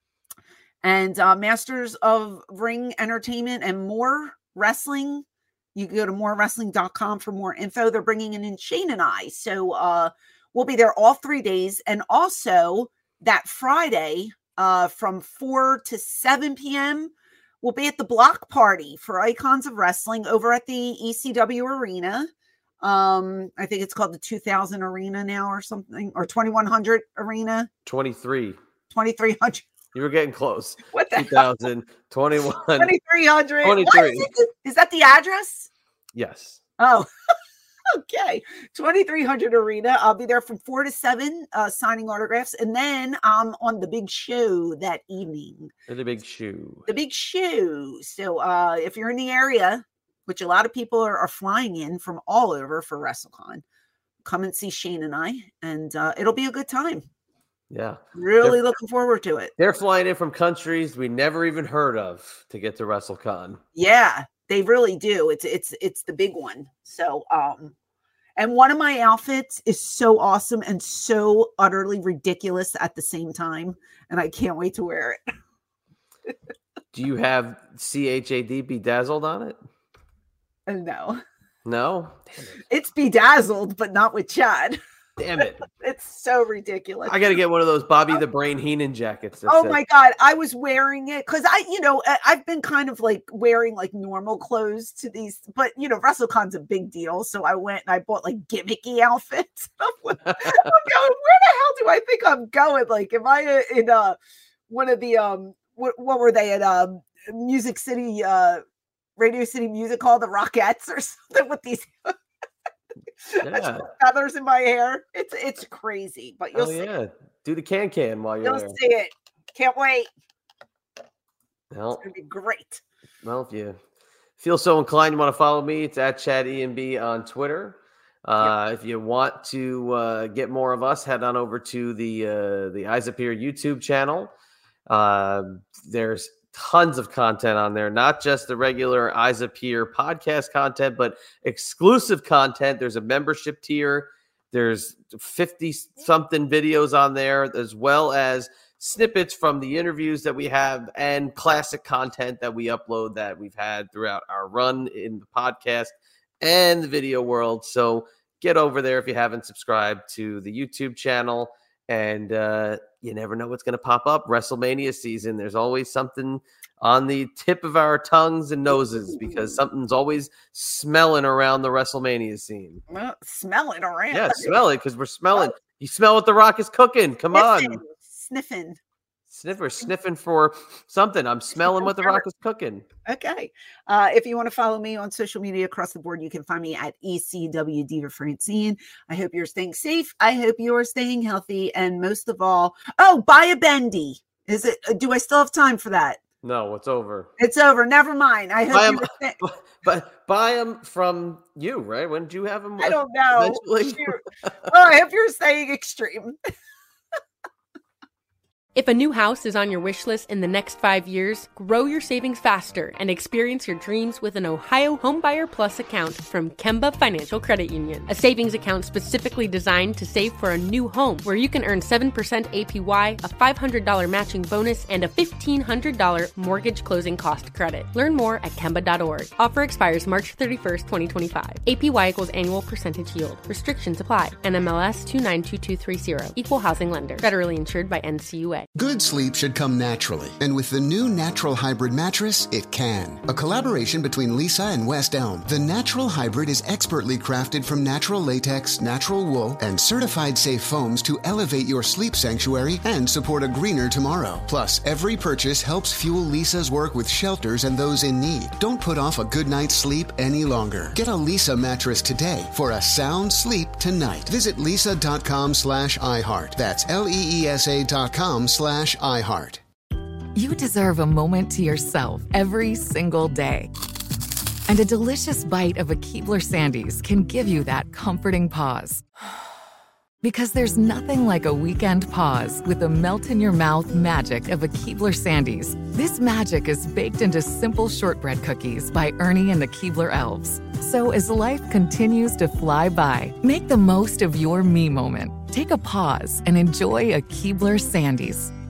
and uh, Masters of Ring Entertainment and More Wrestling. You can go to more wrestling dot com for more info. They're bringing in Shane and I. So uh, we'll be there all three days. And also that Friday uh, from four to seven p.m., we'll be at the block party for Icons of Wrestling over at the E C W Arena. Um, I think it's called the two thousand Arena now or something, or twenty-one hundred Arena, twenty-three. twenty-three hundred. You were getting close. What the two hell? thousand twenty-one. twenty-three hundred. What twenty-three. is, it? Is that the address? Yes. Oh, okay. twenty-three hundred Arena. I'll be there from four to seven, uh, signing autographs. And then I'm on the big show that evening. The big shoe. The big show. So uh, if you're in the area, which a lot of people are, are flying in from all over for WrestleCon, come and see Shane and I, and uh, it'll be a good time. Yeah. Really They're- looking forward to it. They're flying in from countries we never even heard of to get to WrestleCon. Yeah, they really do. It's it's it's the big one. So um and one of my outfits is so awesome and so utterly ridiculous at the same time, and I can't wait to wear it. Do you have C H A D bedazzled on it? And no, No? Damn it. it's bedazzled, but not with Chad. Damn it. It's so ridiculous. I got to get one of those Bobby the Brain Heenan jackets. that Oh says- my God. I was wearing it because I, you know, I- I've been kind of like wearing like normal clothes to these, but you know, WrestleCon's a big deal. So I went and I bought like gimmicky outfits. I'm, like, I'm going, where the hell do I think I'm going? Like, am I uh, in uh, one of the, um, what, what were they at um, Music City, uh, Radio City Music Hall, the Rockettes or something with these Yeah. feathers in my hair? It's, it's crazy, but you'll Oh, see. yeah. Do the can can while you're You'll there. see it. Can't wait. Well, It's going to be great. well, if you feel so inclined, you want to follow me, it's at Chad E M B on Twitter. Uh, yep. If you want to uh, get more of us, head on over to the uh, the Eyes Up Here YouTube channel. Uh, there's tons of content on there, not just the regular Eyes Up Here podcast content, but exclusive content. There's a membership tier. There's fifty something videos on there, as well as snippets from the interviews that we have and classic content that we upload that we've had throughout our run in the podcast and the video world. So get over there if you haven't subscribed to the YouTube channel. And uh, you never know what's going to pop up. WrestleMania season, there's always something on the tip of our tongues and noses because something's always smelling around the WrestleMania scene. Well, smelling around. Yeah, smell it because we're smelling. You smell what The Rock is cooking. Come sniffing, on. Sniffing. Sniffer, sniffing for something. I'm smelling what The Rock is cooking. Okay. Uh, if you want to follow me on social media across the board, you can find me at E C W Diva Francine. I hope you're staying safe. I hope you're staying healthy. And most of all, oh, buy a bendy. Is it? Do I still have time for that? No, it's over. It's over. Never mind. I hope buy you them, th- but buy them from you, right? When did you have them? I don't know. Oh, I hope you're staying extreme. If a new house is on your wish list in the next five years, grow your savings faster and experience your dreams with an Ohio Homebuyer Plus account from Kemba Financial Credit Union. A savings account specifically designed to save for a new home where you can earn seven percent A P Y, a five hundred dollars matching bonus, and a fifteen hundred dollars mortgage closing cost credit. Learn more at Kemba dot org. Offer expires March thirty-first, twenty twenty-five. A P Y equals annual percentage yield. Restrictions apply. N M L S two nine two two three zero. Equal housing lender. Federally insured by N C U A. Good sleep should come naturally, and with the new Natural Hybrid mattress, it can. A collaboration between Lisa and West Elm, the Natural Hybrid is expertly crafted from natural latex, natural wool, and certified safe foams to elevate your sleep sanctuary and support a greener tomorrow. Plus, every purchase helps fuel Lisa's work with shelters and those in need. Don't put off a good night's sleep any longer. Get a Lisa mattress today for a sound sleep tonight. Visit lisa.com slash iHeart. That's L-E-E-S-A dot com slash iHeart. You deserve a moment to yourself every single day. And a delicious bite of a Keebler Sandies can give you that comforting pause. Because there's nothing like a weekend pause with the melt-in-your-mouth magic of a Keebler Sandies. This magic is baked into simple shortbread cookies by Ernie and the Keebler Elves. So as life continues to fly by, make the most of your me moment. Take a pause and enjoy a Keebler Sandies.